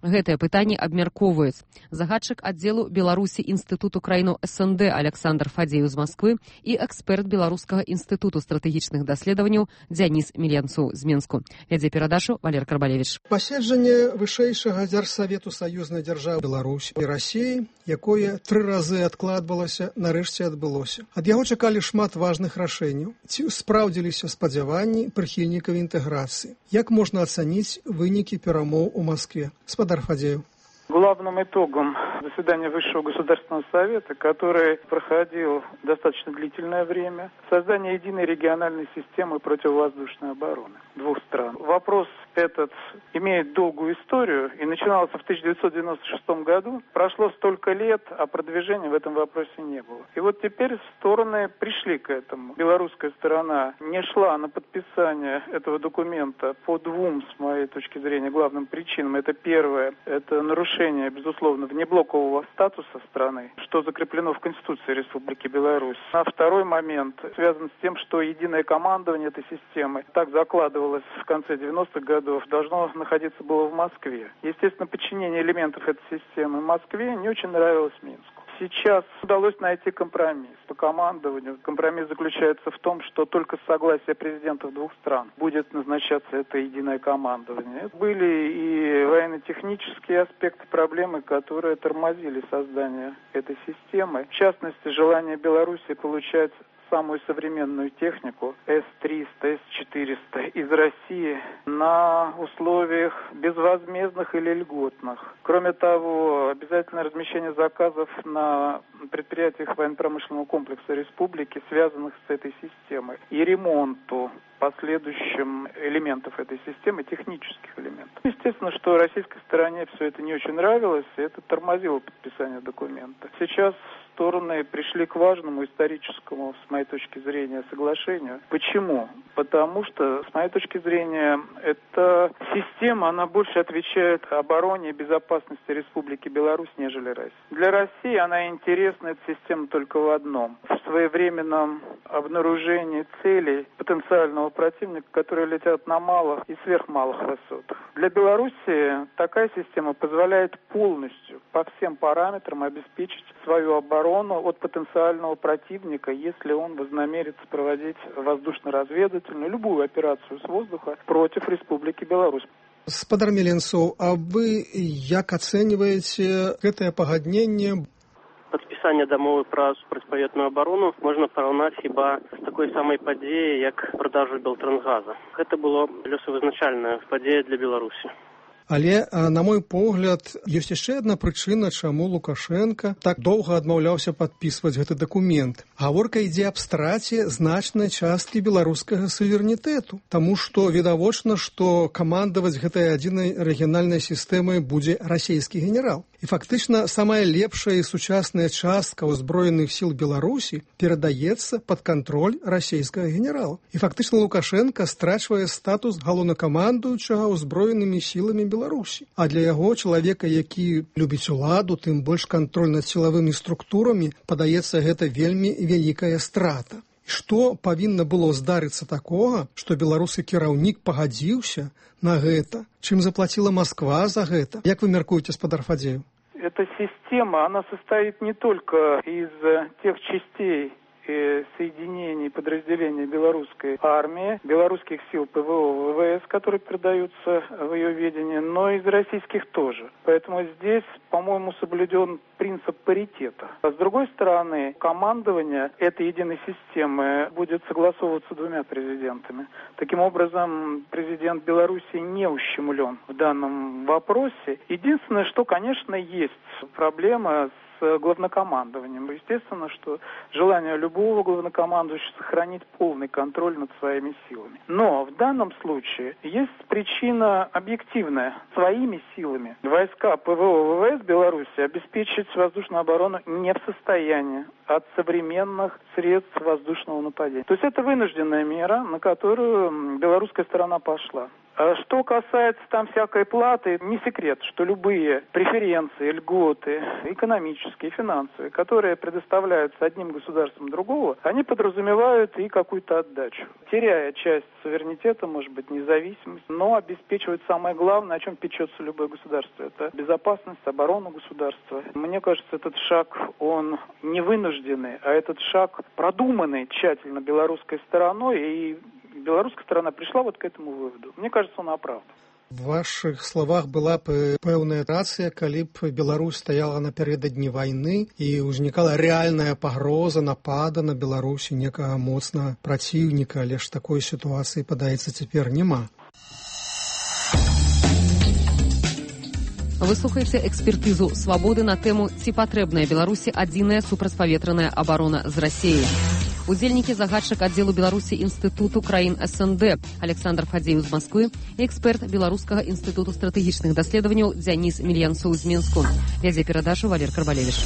Гэтае пытанне абмяркоўваюць. Загадчык аддзелу Беларусі інстытуту краіну СНД Александр Фадзеў з Масквы і эксперт Беларускага інстытуту стратэгічных даследаванняў Дзяніс Міленцу з Менску. Вядзе перадачу Валер Карбалевіч. Паседжанне вышэйшага дзяржсавету саюзнай дзяржавы Беларусі і Расіі, якое 3 разы адкладвалася, нарэшце адбылося. Ад яго чакалі шмат важных рашэнняў. Ці спраўдзіліся спадзяванні прыхільнікаў інтэграцыі? Як можна ацаніць вынікі перамоў у Москве? Спадар Фадзеў. Главным итогом заседания Высшего Государственного Совета, который проходил достаточно длительное время, создание единой региональной системы противовоздушной обороны 2 стран. Вопрос этот имеет долгую историю и начинался в 1996 году. Прошло столько лет, а продвижения в этом вопросе не было. И вот теперь стороны пришли к этому. Белорусская сторона не шла на подписание этого документа по 2, с моей точки зрения, главным причинам. Это первое, это нарушение, безусловно, внеблокового статуса страны, что закреплено в Конституции Республики Беларусь. А второй момент связан с тем, что единое командование этой системы, так закладывалось в конце 90-х годов, должно находиться было в Москве. Естественно, подчинение элементов этой системы в Москве не очень нравилось Минску. Сейчас удалось найти компромисс по командованию. Компромисс заключается в том, что только с согласия президентов 2 стран будет назначаться это единое командование. Были и военно-технические аспекты проблемы, которые тормозили создание этой системы. В частности, желание Беларуси получать самую современную технику С-300, С-400 из России на условиях безвозмездных или льготных. Кроме того, обязательное размещение заказов на предприятиях военно-промышленного комплекса республики, связанных с этой системой, и ремонту последующим элементов этой системы, технических элементов. Естественно, что российской стороне все это не очень нравилось, и это тормозило подписание документа. Сейчас стороны пришли к важному историческому, с моей точки зрения, соглашению. Почему? Потому что, с моей точки зрения, эта система, она больше отвечает обороне и безопасности Республики Беларусь, нежели России. Для России она интересна, эта система, только в одном. В своевременном обнаружении целей потенциального противника, которые летят на малых и сверхмалых высотах. Для Беларуси такая система позволяет полностью, по всем параметрам, обеспечить свою оборону от потенциального противника, если он вознамерится проводить воздушно-разведывательную, любую операцию с воздуха против Республики Беларусь. Спадар Міленцоў, а вы як ацэньваеце гэтае пагадненне? Подписание дамовы про супрацьпаветную оборону можно параўнаць хіба з такой самой падзеі, як продажу Белтрангаза. Гэта было лёсавызначальная падзея для Беларусі. Але, на мой погляд, ёсць яшчэ адна прычына, чаму Лукашенко так доўга адмаўляўся падпісваць гэты дакумент. Гаворка ідзе аб страце значнай часткі беларускага суверэнітэту, таму што відавочна, што камандаваць гэтай адзінай рэгіянальнай сістэмай будзе расійскі генерал. І фактычна самая лепшая і сучасная частка ўзброеных сіл Беларусі перадаецца пад кантроль расійскага генерала. І фактычна Лукашенко страчвае статус галоўнакамандуючага ўзброенымі сіламі Беларусі. А для яго чалавека, які любіць уладу, тым больш кантроль над сілавымі структурамі, падаецца, гэта вельмі вялікая страта. Што павінна было здарыцца такога, што беларускі кіраўнік пагадзіўся на гэта? Чым заплаціла Москва за гэта? Як вы мяркуеце, спадар Фадзеў? Эта система, она состоит не только из тех частей соединений, подразделений белорусской армии, белорусских сил ПВО, ВВС, которые передаются в ее ведение, но и из российских тоже. Поэтому здесь, по-моему, соблюден принцип паритета. А с другой стороны, командование этой единой системы будет согласовываться 2 президентами. Таким образом, президент Беларуси не ущемлен в данном вопросе. Единственное, что, конечно, есть проблема с главнокомандованием. Естественно, что желание любого главнокомандующего сохранить полный контроль над своими силами. Но в данном случае есть причина объективная. Своими силами войска ПВО ВВС Беларуси обеспечить воздушную оборону не в состоянии от современных средств воздушного нападения. То есть это вынужденная мера, на которую белорусская сторона пошла. Что касается там всякой платы, не секрет, что любые преференции, льготы, экономические, финансовые, которые предоставляются одним государством другого, они подразумевают и какую-то отдачу. Теряя часть суверенитета, может быть, независимость, но обеспечивает самое главное, о чем печется любое государство. Это безопасность, оборона государства. Мне кажется, этот шаг, он не вынужденный, а этот шаг продуманный тщательно белорусской стороной, и беларуская сторона пришла вот к этому выводу. Мне кажется, он оправдан. В ваших словах была пэўная рацыя, калі б Беларусь стаяла напярэдадні вайны і ўзнікала рэальная пагроза напада на Беларусі некага моцнага праціўніка, але ж такой сітуацыі, падаецца, цяпер няма. Вы слухаеце экспертызу «Свабоды» на тэму «Ці патрэбная Беларусі адзіная супрацьпаветраная абарона з Расіяй». Удзельнікі загадчык аддзелу Беларусі Інстытуту краін СНД Александр Фадзеев з Масквы і эксперт Беларускага інстытуту стратэгічных даследаванняў Дзяніс Мільянцоў з Мінску. Вядзе перадачу Валер Карбалевіч.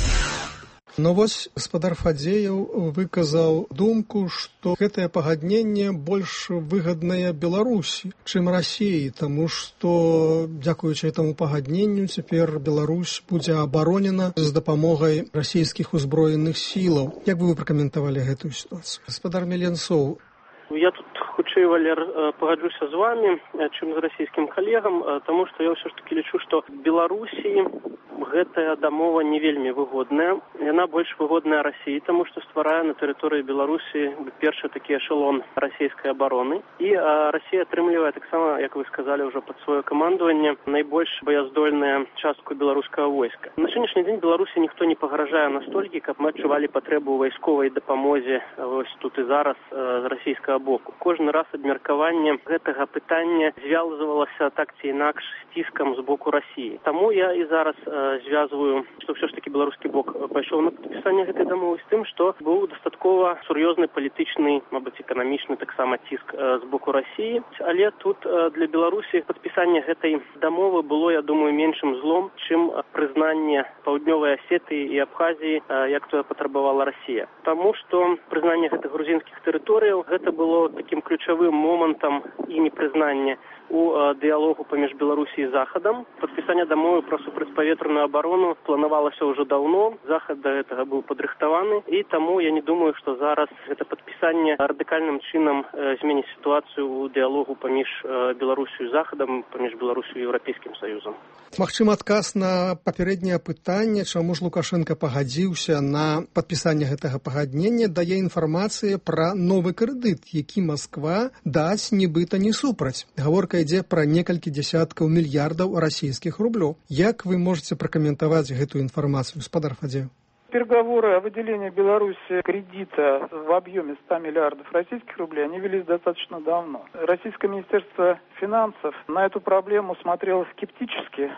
Но вось гаспадар Фадзеев выказаў думку, што гэтае пагадненне больш выгаднае Беларусі, чым Расіі, таму што, дзякуючы этому пагадненню, цяпер Беларусь будзе абаронена з дапамогай расійскіх узброеных сілаў. Як бы вы пракаментавалі гэтую сітуацыю? Гаспадар Мільянцоў. Я тут хутчэй, Валер, пагаджуся з вами, чым з расійскім калегам, таму што я ўсё ж такі лічу, што Беларусі гэтая дамова не вельмі выгодная. Яна больш выгодная Расіі, таму што стварае на тэрыторыі Беларусі першы такі эшелон расійскай абароны. І Расія атрымлівае таксама, як вы сказалі, ўжо пад сваё камандаванне, найбольш баяздольную частку беларускага войска. На сённяшні дзень Беларусі ніхто не пагражае настолькі, каб мы адчувалі патрэбу ў вайсковай дапамозе вось тут і зараз з расійскага боку. Кожны раз абмеркаванне гэтага пытання звязвалася так ці інакш з ціскам з боку Расіі. Таму я і зараз звязваю, што ўсё ж такі беларускі бок пайшоў на падпісанне гэтай дамовы з тым, што быў дастаткова сур'ёзны палітычны, мабыць, эканамічны таксама ціск з боку Расіі. Але тут для Беларусі падпісанне гэтай дамовы было, я думаю, меншым злом, чым прызнанне Паўднёвай Асетыі і Абхазіі, як тое патрабавала Расія. Таму што прызнанне гэтых грузінскіх тэрыторыяў гэта было такім ключавым момантам і непрызнання у дыялогу паміж Беларусі і Захадам. Падпісанне дамовы пра супрацьпаветраную абарону планавалася ўжо даўно, Захад да гэтага быў падрыхтаваны, і таму я не думаю, што зараз гэта падпісанне радыкальным чынам зменіць сітуацыю ў дыялогу паміж Беларусю і Захадам, паміж Беларусю і Еўрапейскім Саюзам. Магчыма, адказ на папярэдняе пытанне, чаму ж Лукашенко пагадзіўся на падпісанне гэтага пагаднення, дае інфармацыя пра новы крэдыт, які Масква даць нібыта не супраць. Гаворка ідзе пра некалькі дзесяткаў мільярдаў расійскіх рублёў. Як вы можете прокомментовать эту информацию, гаспадар Фадзеев? Переговоры о выделении Беларуси кредита в объеме 100 миллиардов российских рублей, они велись достаточно давно. Российское министерство финансов на эту проблему смотрело скептически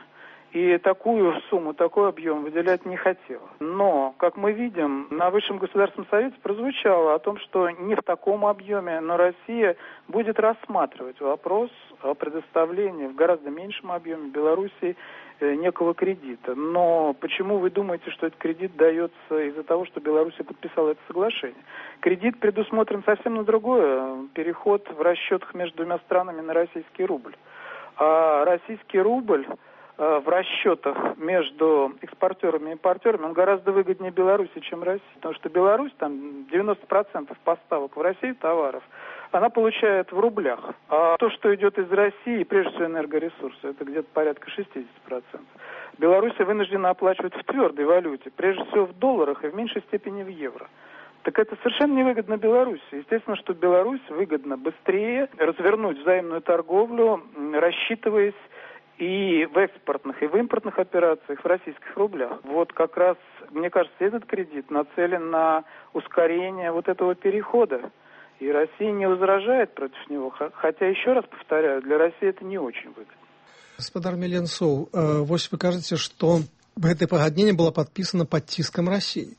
и такую сумму, такой объем выделять не хотело. Но, как мы видим, на Высшем Государственном Совете прозвучало о том, что не в таком объеме, но Россия будет рассматривать вопрос о предоставлении в гораздо меньшем объеме Белоруссии некого кредита. Но почему вы думаете, что этот кредит дается из-за того, что Белоруссия подписала это соглашение? Кредит предусмотрен совсем на другое. Переход в расчетах между двумя странами на российский рубль. А российский рубль в расчетах между экспортерами и импортерами, он гораздо выгоднее Беларуси, чем России. Потому что Беларусь, там 90% поставок в Россию товаров, она получает в рублях. А то, что идет из России, прежде всего энергоресурсы, это где-то порядка 60%. Беларусь вынуждена оплачивать в твердой валюте, прежде всего в долларах и в меньшей степени в евро. Так это совершенно невыгодно Беларуси. Естественно, что Беларусь выгодно быстрее развернуть взаимную торговлю, рассчитываясь и в экспортных, и в импортных операциях в российских рублях. Вот как раз, мне кажется, этот кредит нацелен на ускорение вот этого перехода. И Россия не возражает против него. Хотя, еще раз повторяю, для России это не очень выгодно. Гаспадар Мільянцоў, вось вы кажаце, што гэтае пагадненне было падпісана пад ціскам Расіі.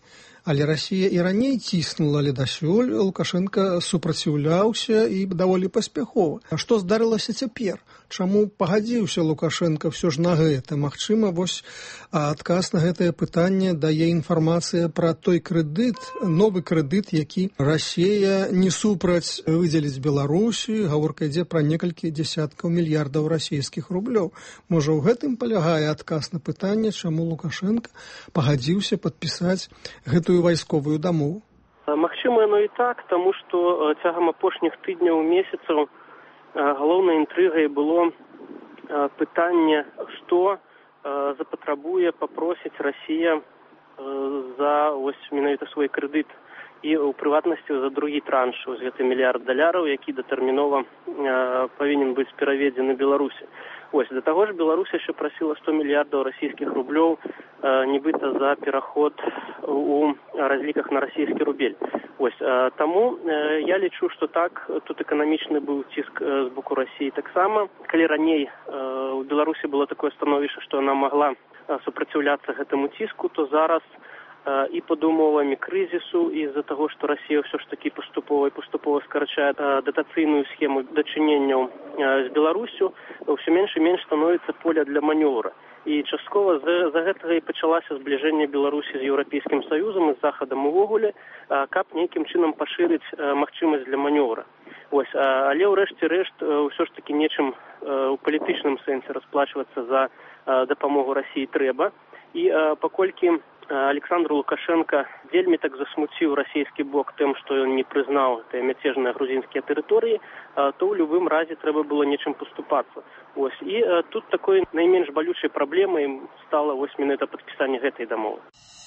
Але Расія і раней ціснула, але дасюль Лукашенко супраціўляўся і даволі паспяхова. А што здарылася цяпер? Чаму пагадзіўся Лукашенко ўсё ж на гэта? Магчыма, вось адказ на гэтае пытанне дае інфармацыя пра той крэдыт, новы крэдыт, які Расія не супраць выдзеліць Беларусі. Гаворка ідзе пра некалькі дзесяткаў мільярдаў расійскіх рублёў. Можа, у гэтым палягае адказ на пытанне, чаму Лукашенко пагадзіўся падпісаць гэтую вайсковую дамову? Магчыма, яно і так, таму што цягам апошніх тыдняў, месяцаў галоўнай інтрыгай было пытанне, што запатрабуе папросіць Расія за менавіта свой крэдыт і ў прыватнасці за другі транш, ось гэты $1 мільярд, які датэрмінова павінен быць пераведзены Беларусі. Ось, да таго ж Беларусь яшчэ прасіла 100 мільярдаў расійскіх рублёў нібыта за пераход у разліках на расійскі рубель. Ось, таму я лічу, што так, тут эканамічны быў ціск з боку Расіі таксама. Калі раней у Беларусі было такое становішча, што яна магла супраціўляцца гэтаму ціску, то зараз і пад умовамі крызісу, і з-за таго, што Расія ўсё ж такі паступова скарачае датацыйную схему дачыненняў з Беларусю, ўсё менш і менш становіцца поля для манёвра. І часткова за гэтага і пачалася збліжэнне Беларусі з Еўрапейскім Саюзам і з Захадам увогуле, каб нейкім чынам пашырыць магчымасць для манёвра. Ось, але ўрэшце рэшт ўсё ж такі нечым у палітычным сэнсе расплачвацца за дапамогу Расіі трэба. І паколькі Александр Лукашенко вельмі так засмуціў расійскі бок тым, што ён не прызнаў тыя мяцежныя грузінскія тэрыторыі, то ў любым разе трэба было нечым паступацца. Ось, і тут такой найменш балючай праблемай стала вось менавіта падпісанне гэтай дамовы.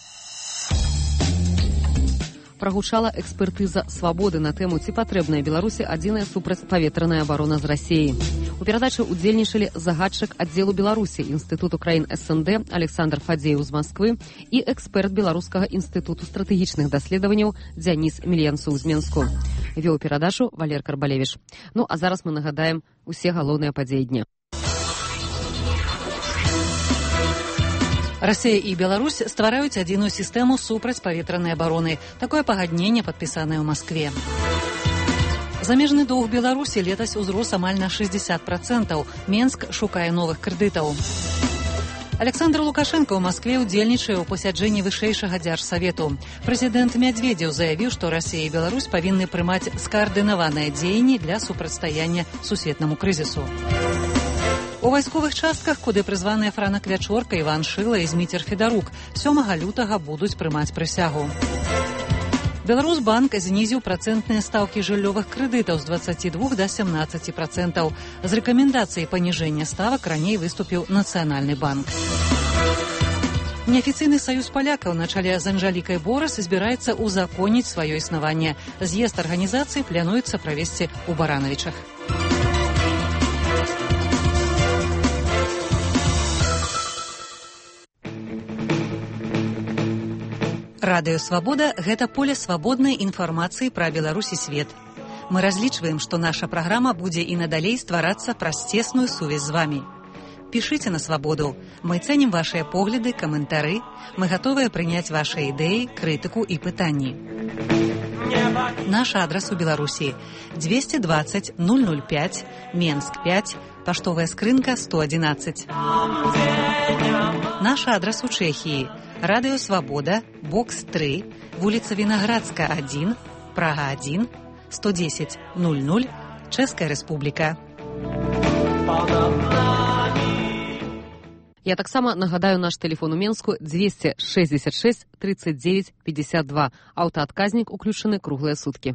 Прагучала экспертыза «Свабоды» на тэму, ці патрэбная Беларусі адзіная супрацьпаветраная абарона з Расіяй. У перадачы ўдзельнічалі загадчык аддзелу Беларусі Інстытуту краін СНД Александр Фадзеев з Масквы і эксперт Беларускага інстытуту стратэгічных даследаванняў Дзяніс Мільянцоў з Менску. Вёў перадачу Валер Карбалевіч. Ну, а зараз мы нагадаем усе галоўныя падзеі дня. Расія і Беларусь ствараюць адзіную сістэму супрацьпаветранай абароны. Такое пагадненне падпісанае ў Маскве. Замежны доўг Беларусі летась узрос амаль на 60%. Менск шукае новых крэдытаў. Александр Лукашенко ў Маскве ўдзельнічае ў пасяджэнні вышэйшага дзяржсавету. Прэзідэнт Мядзведзеў заявіў, што Расія і Беларусь павінны прымаць скаардынаваныя дзеянні для супрацьстаяння сусветнаму крызісу. У вайсковых частках, куды прызваныя Франак Вячорка, Іван Шыла і Зміцер Федарук, 7 лютага будуць прымаць прысягу. Беларусбанк знізіў працэнтныя стаўкі жыллёвых крэдытаў з 22 да 17%. З рэкамендацыяй паніжэння ставак раней выступіў Нацыянальны банк. Неафіцыйны саюз палякаў на чале з Анжалікай Борас збіраецца узаконіць сваё існаванне. З'езд арганізацыі плануецца правесці ў Баранавічах. Радыё «Свабода» – гэта поле свабоднай інфармацыі пра Беларусь і свет. Мы разлічваем, што наша праграма будзе і надалей стварацца праз цесную сувязь з вамі. Пішыце на «Свабоду». Мы цэнім вашыя погляды, каментары. Мы гатовыя прыняць вашыя ідэі, крытыку і пытанні. Наш адрас у Беларусі – 220 005, Менск 5, паштовая скрынка 111. Наш адрас у Чэхіі – Радыё «Свабода», бокс 3, вуліца Вінаградска 1, Прага 1, 110 00, Чэшская Рэспубліка. Я таксама нагадаю наш тэлефон у Менску 266 39 52. Аўтаадказнік уключаны круглыя суткі.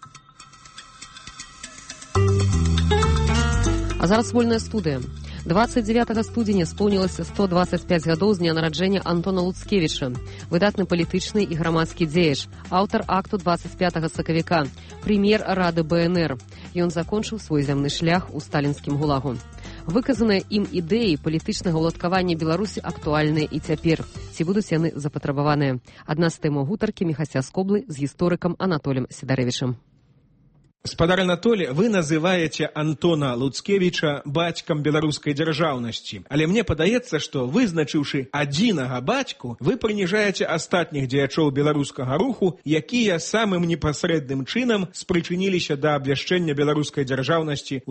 А зараз вольная студыя. 29 студзеня споўнілася 125 гадоў з дня нараджэння Антона Луцкевіча, выдатны палітычны і грамадскі дзеяч, аўтар акту 25 сакавіка, прэм'ер Рады БНР. Ён закончыў свой зямны шлях у сталінскім гулагу. Выказаныя ім ідэі палітычнага ўладкавання Беларусі актуальныя і цяпер. Ці будуць яны запатрабаваныя? Адна з тэмаў гутаркі Міхася Скоблы з гісторыкам Анатолем Сідарэвічам. Спадар Анатолий, вы называете Антона Луцкевича бацькам беларускай дзяржаўнасці. Але мне падаецца, што вызначыўшы адзінага бацьку, вы прыніжаеце астатніх дзеячоў беларускага руху, якія самым непасрэдным чынам спрычыніліся да абвяшчэння беларускай дзяржаўнасці ў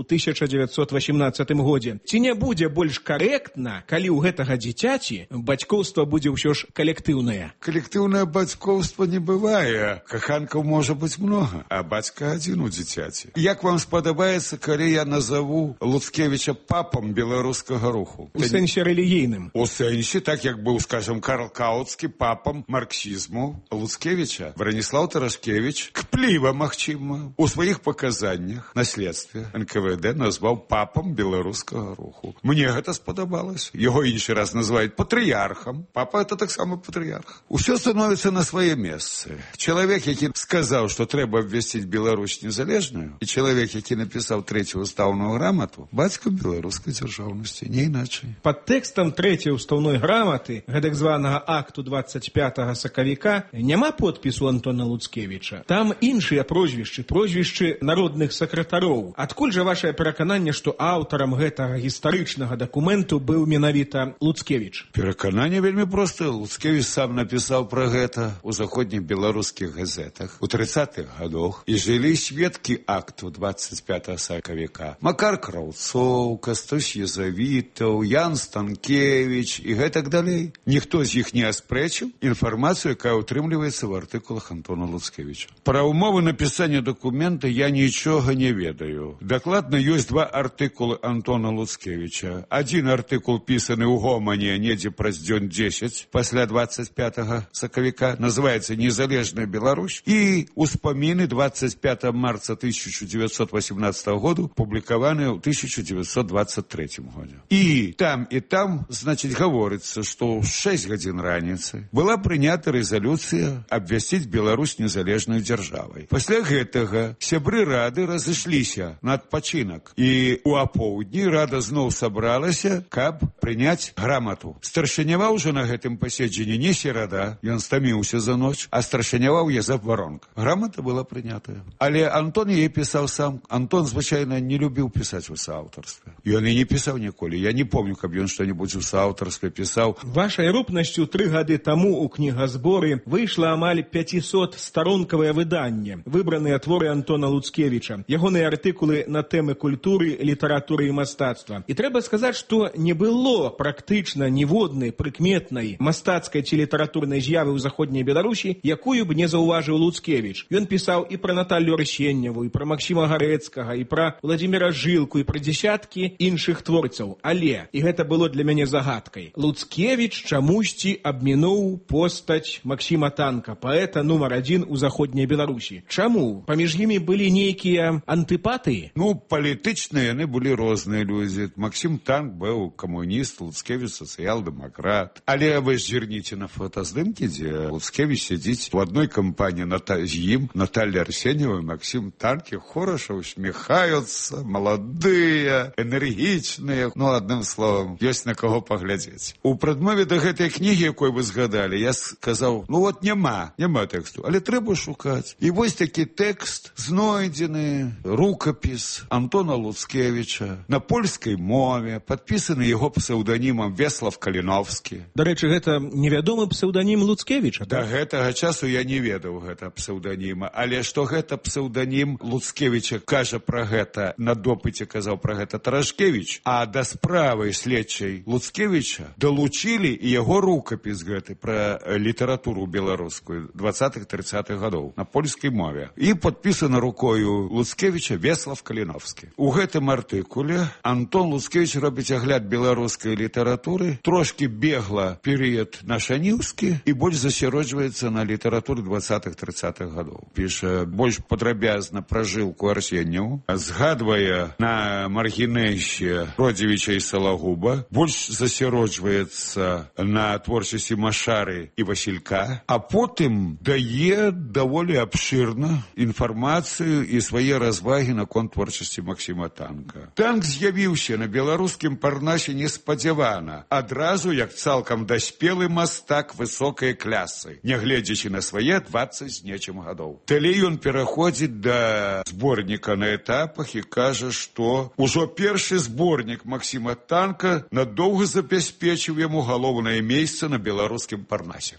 1918 годзе. Ці не будзе больш карэктна, калі ў гэтага дзіцяці бацькоўства будзе ўсё ж калектыўнае? Калектыўнае бацькоўства не бывае. Каханкаў можа быць многа, а бацька адзін у дзіцяці. Як вам спадабаецца, калі я назову Луцкевіча папам беларускага руху? У сэнсе рэлігійным. У сэнсе, так як быў, скажем, Карл Каутскі папам марксізму Луцкевіча. Браніслаў Тарашкевич, кпліва, магчыма, у сваіх паказаннях на следстве НКВД назваў папам беларускага руху. Мне гэта спадабалася. Яго іншы раз называюць патрыярхам. Папа — это таксама патрыярх. Усё становіцца на свае месцы. Чалавек, які сказаў, што трэба абвясціць Беларусь незалежную, і чалавек, які напісаў трэцюю ўстаўную грамату, бацька беларускай дзяржаўнасці, не іначай. Пад тэкстам трэцяй ўстаўной граматы, гэтак званага акту 25 сакавіка, няма подпісу Антона Луцкевіча. Там іншыя прозвішчы народных сакратароў. Адкуль жа вашае перакананне, што аўтарам гэтага гістарычнага дакументу быў менавіта Луцкевіч? Перакананне вельмі простае. Луцкевіч сам напісаў пра гэта ў заходніх беларускіх газетах у 30-х гадах, і жылі сведкі акту 25 сакавіка. Макар Краўцоў, Кастусь Езавітаў, Ян Станкевіч і гэтак далей. Ніхто з іх не аспрэчыў інфармацыю, якая ўтрымліваецца в артыкулах Антона Луцкевіча. Пра ўмовы напісання дакумента я нічога не ведаю. Дакладна ёсць два артыкулы Антона Луцкевіча. Адзін артыкул пісаны ў Гомане недзе праз дзён 10 пасля 25 сакавіка, называецца «Незалежная Беларусь», і успаміны 25 марца 1918 году, публікаваныя ў 1923 годзе. І там, значит, гаворыцца, што ў 6 гадзін раніцы была прынята рэзалюцыя абвясціць Беларусь незалежнай дзяржавай. Пасля гэтага сябры рады разышліся на адпачынак, і ў апоўдні рада зноў сабралася, каб прыняць грамату. Старшыняваў жа на гэтым паседжанні не серада, ён стаміўся за ноч, а старшыняваў Язэп Варонка. Грамата была прынятая. Але Антон яе пісаў сам. Антон, звычайна, не любіў пісаць у сааўтарстве. Ён і не пісаў ніколі. Я не помню, каб ён што-небудзь у сааўтарстве пісаў. Вашай рупнасцю 3 гады таму ў кнігазборы выйшла амаль 500-старонкавае выданне, выбраныя творы Антона Луцкевіча, ягоныя артыкулы на тэмы культуры, літаратуры і мастацтва. І трэба сказаць, што не было практычна ніводнай прыкметнай мастацкай ці літаратурнай з'явы ў заходняй Беларусі, якую б не заўважыў Луцкевіч. Ён пісаў і пра Наталлю Арсеньеву, і пра Максіма Гарэцкага, і пра Владзіміра Жылку, і пра дзесяткі іншых творцаў. Але, і гэта было для мяне загадкай, Луцкевіч чамусьці абмінуў постаць Максіма Танка, паэта нумар 1 у заходняй Беларусі. Чаму? Паміж імі былі нейкія антыпатыі? Ну, палітычна яны былі розныя людзі. Максім Танк быў камуніст, Луцкевіч сацыял-дэмакрат. Але вы зірніце на фотаздымкі, дзе Луцкевіч сядзіць у адной кампаніі з ім, Наталья Арсеньева і Максім Танкі хораша усміхаюцца, маладыя, энергічныя. Ну, адным словам, ёсць на каго паглядзець. У прадмове да гэтай кнігі, якой вы згадалі, я сказаў, ну вот няма тэксту, але трэба шукаць. І вось такі тэкст знойдзены, рукапіс Антона Луцкевіча на польскай мове, падпісаны яго псеўданімам Веслав Каліновскі. Дарэчы, гэта невядомы псеўданім Луцкевіча, да гэтага часу я не ведаў гэта псеўданіма, але што гэта псеўданім Луцкевіча, кажа пра гэта, на допыце казаў пра гэта Тарашкевіч, а да справы следчай Луцкевіча далучылі і яго рукапіс гэты пра літаратуру беларускую 20-30-х гадоў на польскай мове. І падпісана рукою Луцкевіча Веслав Каліновскі. У гэтым артыкуле Антон Луцкевіч робіць агляд беларускай літаратуры, трошки бегла перыяд нашаніўскі і больш засяроджваецца на літаратуры 20-30-х гадоў. Піша больш падрабязна пра Жылку Арсеньеву, згадвае на маргінэйще Родзевіча і Салагуба, больш засяроджваецца на творчасці Машары і Васілька, а потым дае даволі абшырна інфармацыю і свае развагі наконт творчасці Максіма Танка. Танк з'явіўся на беларускім парнасе неспадзявана, адразу як цалкам даспелы мастак высокай клясы, нягледзячы на свае 20 з нечым гадоў. Далей ён пераходзіць да да зборніка на этапах і кажа, што ўжо першы зборнік Максіма Танка надоўга забяспечыў яму галоўнае месца на беларускім парнасе.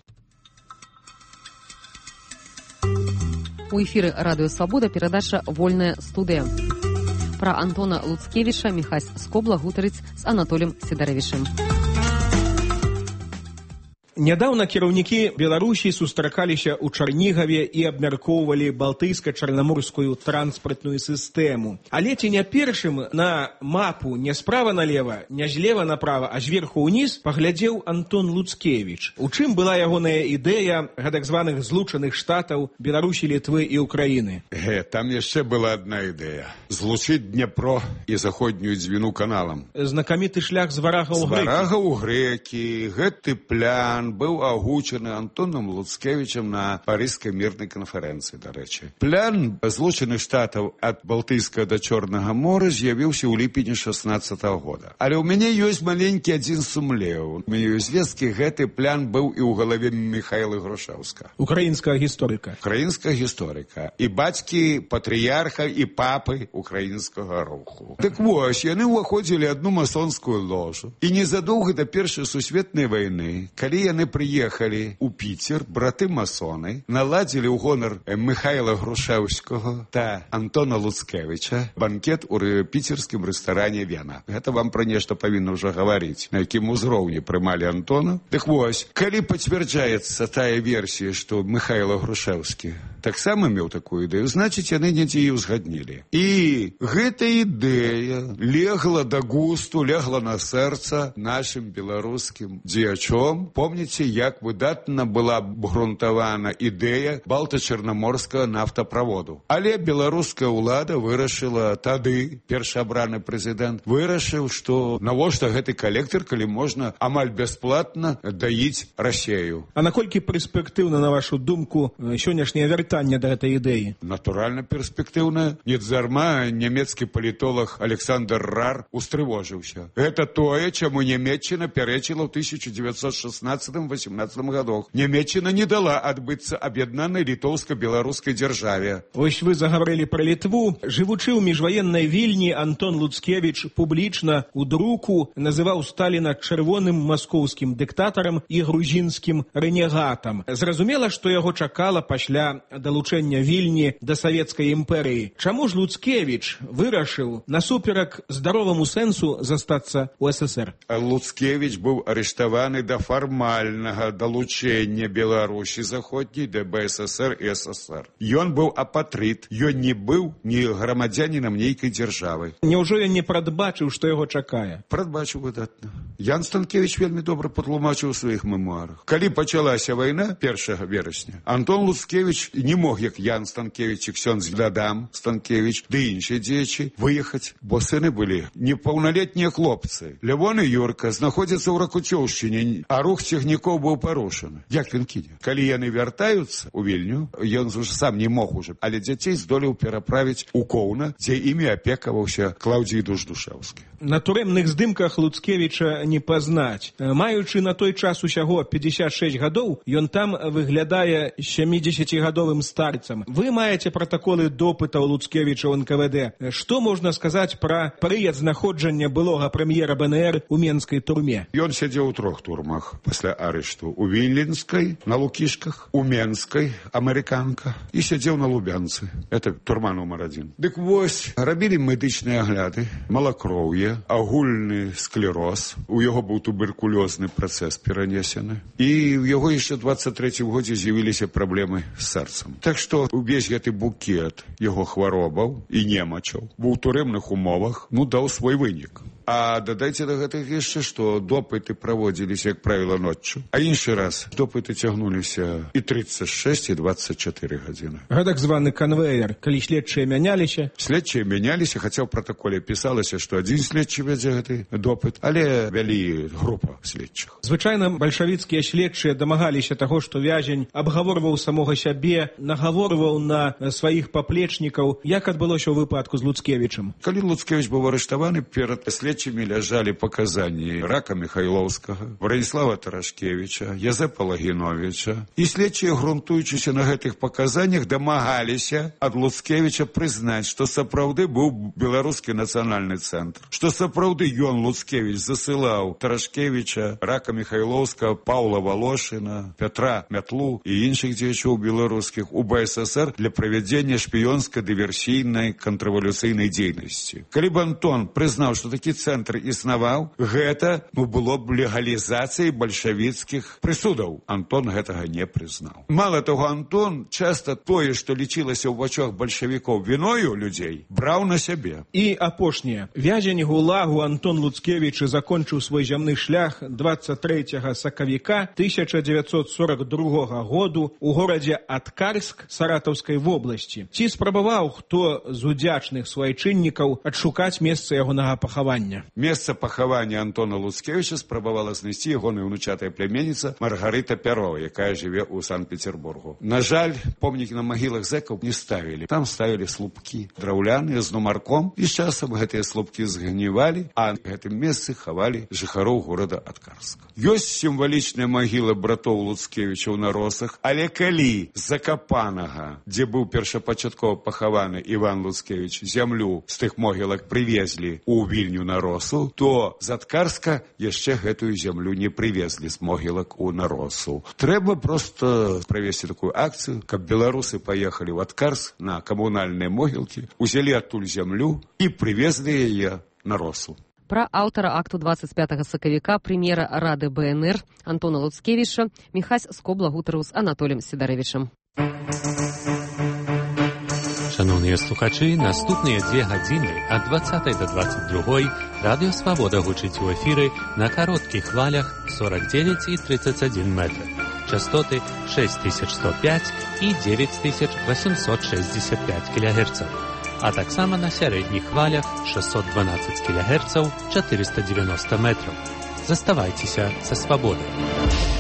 У эфіры радыё Свабода перадача «Вольная студыя». Пра Антона Луцкевіча Міхась Скобла гутарыць з Анатолем Сідаравічым. Нядаўна кіраўнікі Беларусі сустракаліся ў Чарнігаве і абмяркоўвалі балтыйска-чарнаморскую транспартную сістэму. Але ці не першым на мапу не справа налева, не злева направа, а зверху ўніз паглядзеў Антон Луцкевіч. У чым была ягоная ідэя гэтак званых злучаных штатаў Беларусі, Літвы і Украіны? Там яшчэ была адна ідэя. Злучыць Дняпро і заходнюю Дзвіну каналам. Знакаміты шлях з Варага ў Грэкі. З Варага ў Грэкі. Гэты плян быў агучаны Антоном Луцкевічем на Парыжскай мірнай канферэнцыі, дарэчы. Плян злучаных штатаў ад Балтыйскага да Чорнага мора з'явіўся ў ліпені 16-го года. Але ў мяне ёсць маленькі адзін сумлеў. У мяне ёсць звесткі, гэты плян быў і ў галаве Міхайла Грушэўска. Украінскага гісторыка. Украінскага гісторыка. І бацькі патрыярха і папы украінскага руху. Так вось, яны ўваходзілі адну масонскую ложу. І незадоўга да Першай сусветнай вайны, калі яны прыехалі ў Піцер, браты-масоны, наладзілі ў гонар Міхайла Грушэўскага та Антона Луцкевіча банкет у піцерскім рэстаране «Вена». Гэта вам пра нешта павінна ўжо гаварыць, на якім узроўні прымалі Антона. Так вось, калі пацвярджаецца тая версія, што Міхайла Грушэўскі таксама меў такую ідэю, значыць, яны недзе і ўзгаднілі. І гэта ідэя легла да густу, легла на сэрца нашым беларускім дзеячом. Помніце, як выдатна была грунтавана ідэя балта-чарнаморскага нафтаправоду. Але беларуская ўлада вырашыла тады, першаабраны прэзідэнт, вырашыў, што навошта гэты калектар, калі можна амаль бясплатна даіць Расею. А наколькі перспектыўна, на вашу думку, сённяшняе вяртанне да гэтай ідэі? Натуральна перспектыўна. Нездарма нямецкі палітолог Александр Рар устрывожыўся. Гэта тое, чаму Нямецчына пярэчыла ў 1916-18 годах. Нямецчына не дала адбыцца аб'яднанай літоўска-беларускай дзяржаве. Вось вы загаварылі пра Літву. Жывучы ў міжваеннай Вільні, Антон Луцкевіч публічна ў друку называў Сталіна чырвоным маскоўскім дыктатарам і грузінскім рэнегатам. Зразумела, што яго чакала пасля далучэння Вільні да савецкай імперыі. Чаму ж Луцкевіч вырашыў насуперак здароваму сэнсу застацца ў СССР? Луцкевіч быў арыштаваны да фармальнага далучэння Беларусі заходняй да БССР і СССР. Ён быў апатрыт, ён не быў ні грамадзянінам нейкай дзяржавы. Няўжо ён не прадбачыў, што яго чакае? Прадбачыў выдатна. Ян Станкевіч вельмі добра патлумачыў у сваіх мемуарах. Калі пачалася вайна 1 верасня, Антон Луцкевіч не мог, як Ян Станкевіч і ксёндз Адам Станкевіч, ды іншыя дзеячы, выехаць, бо сыны былі непаўналетнія хлопцы. Лявон і Юрка знаходзяцца ў Ракуцёўшчыне, а рух цягнікоў быў парушаны. Як ён кіне? Калі яны вяртаюцца ў Вільню, ён уже сам не мог уже, але дзяцей здолеў пераправіць у Коўна, дзе імі апекаваўся Клаўдзій Дуждушэўскі. На турэмных здымках Луцкевіча не пазнаць. Маючы на той час усяго 56 гадоў, ён там выглядае 70-гадовым старцам. Вы маеце пратаколы допытаў Луцкевіча ў НКВД. Што можна сказаць пра перыяд знаходжання былога прэм'ера БНР у менскай турме? Ён сядзеў у 3 турмах пасля арышту. У Віленскай, на Лукішках, у Менскай, амерыканка, і сядзеў на Лубянцы. Это турма нумар 1. Дык вось, рабілі медычныя агляды, малакроўе, агульны склероз, у яго быў туберкулёзны працэс перанесены, і ў яго яшчэ 23 годзе з'явіліся праблемы з сэрцам. Так што увесь гэты букет яго хваробаў і немачаў быў у турэмных умовах, даў свой вынік. А дадайце да гэтых яшчэ, што допыты праводзіліся, як правіла, ноччу, а іншы раз допыты цягнуліся і 36, і 24 гадзіны. Гэтак званы канвеер, калі следчыя мяняліся? Следчыя мяняліся, хаця ў пратаколе пісалася, што адзін следчы вядзе гэты допыт, але вялі група следчых. Звычайна бальшавіцкія следчыя дамагаліся таго, што вязень абгаворваў самога сябе, нагаворваў на сваіх паплечнікаў. Як адбылося ў выпадку з Луцкевічам? Калі Луцкевіч быў арыштаваны, перад следчым следчымі ляжалі паказанні Рака Михайловскага, Браніслава Тарашкевіча, Язэпа Лагіновіча. І следчыя, грунтуючыся на гэтых паказаннях, дамагаліся ад Луцкевіча прызнаць, што сапраўды быў беларускі нацыянальны цэнтр, што сапраўды ён, Луцкевіч, засылаў Тарашкевіча, Рака Михайловскага, Паўла Волошина, Петра Мятлу і іншых дзеячоў беларускіх у БССР для правядзення шпіёнска-дыверсійнай контррэвалюцыйнай дзейнасці. Калі б Антон прызнаў, што такі цэнтр існаваў, гэта было б легалізацыяй бальшавіцкіх прысудаў. Антон гэтага не прызнаў. Мала таго, Антон часта тое, што лічылася ў вачах бальшавікоў віною людзей, браў на сябе. І апошняе. Вязень ГУЛАГу Антон Луцкевіч закончыў свой зямны шлях 23 сакавіка 1942 году у горадзе Аткарск Саратаўскай вобласці. Ці спрабаваў хто з удзячных свайчыннікаў адшукаць месца ягонага пахавання? Месца пахавання Антона Луцкевіча спрабавала знайсці ягоная ўнучатая пляменніца Маргарыта Пярова, якая жыве ў Санкт-Петербургу. На жаль, помнікі на магілах зэкаў не ставілі. Там ставілі слупкі драўляныя з нумарком, і з часам гэтыя слупкі згнівалі, а на гэтым месцы хавалі жыхароў горада Аткарск. Ёсць сімвалічная магіла братоў Луцкевічаў на Росах, але калі з Закапанага, дзе быў першапачаткова пахаваны Іван Луцкевіч, зямлю з тых могілак прывезлі ў Вільню на Росу, то з Аткарска яшчэ гэтую зямлю не прывезлі з могілак на Росу. Трэба проста правесці такую акцыю, каб беларусы паехалі ў Аткарск на камунальныя могілкі, узялі адтуль зямлю і прывезлі яе на Росу. Пра аўтара акту 25 сакавіка прэм'ера Рады БНР Антона Луцкевіча Міхась Скобла гутарыў з Анатоліем Сідарэвічам. Шановныя слухачы, наступныя 2 гадзіны ад 20 до 22 Радыё Свабода гучыць у эфіры на кароткіх хвалях 49 і 31 метр. Частоты 6105 і 9865 кГц. А таксама на сярэдніх хвалях 612 кГц 490 метраў. Заставайцеся са Свабодай.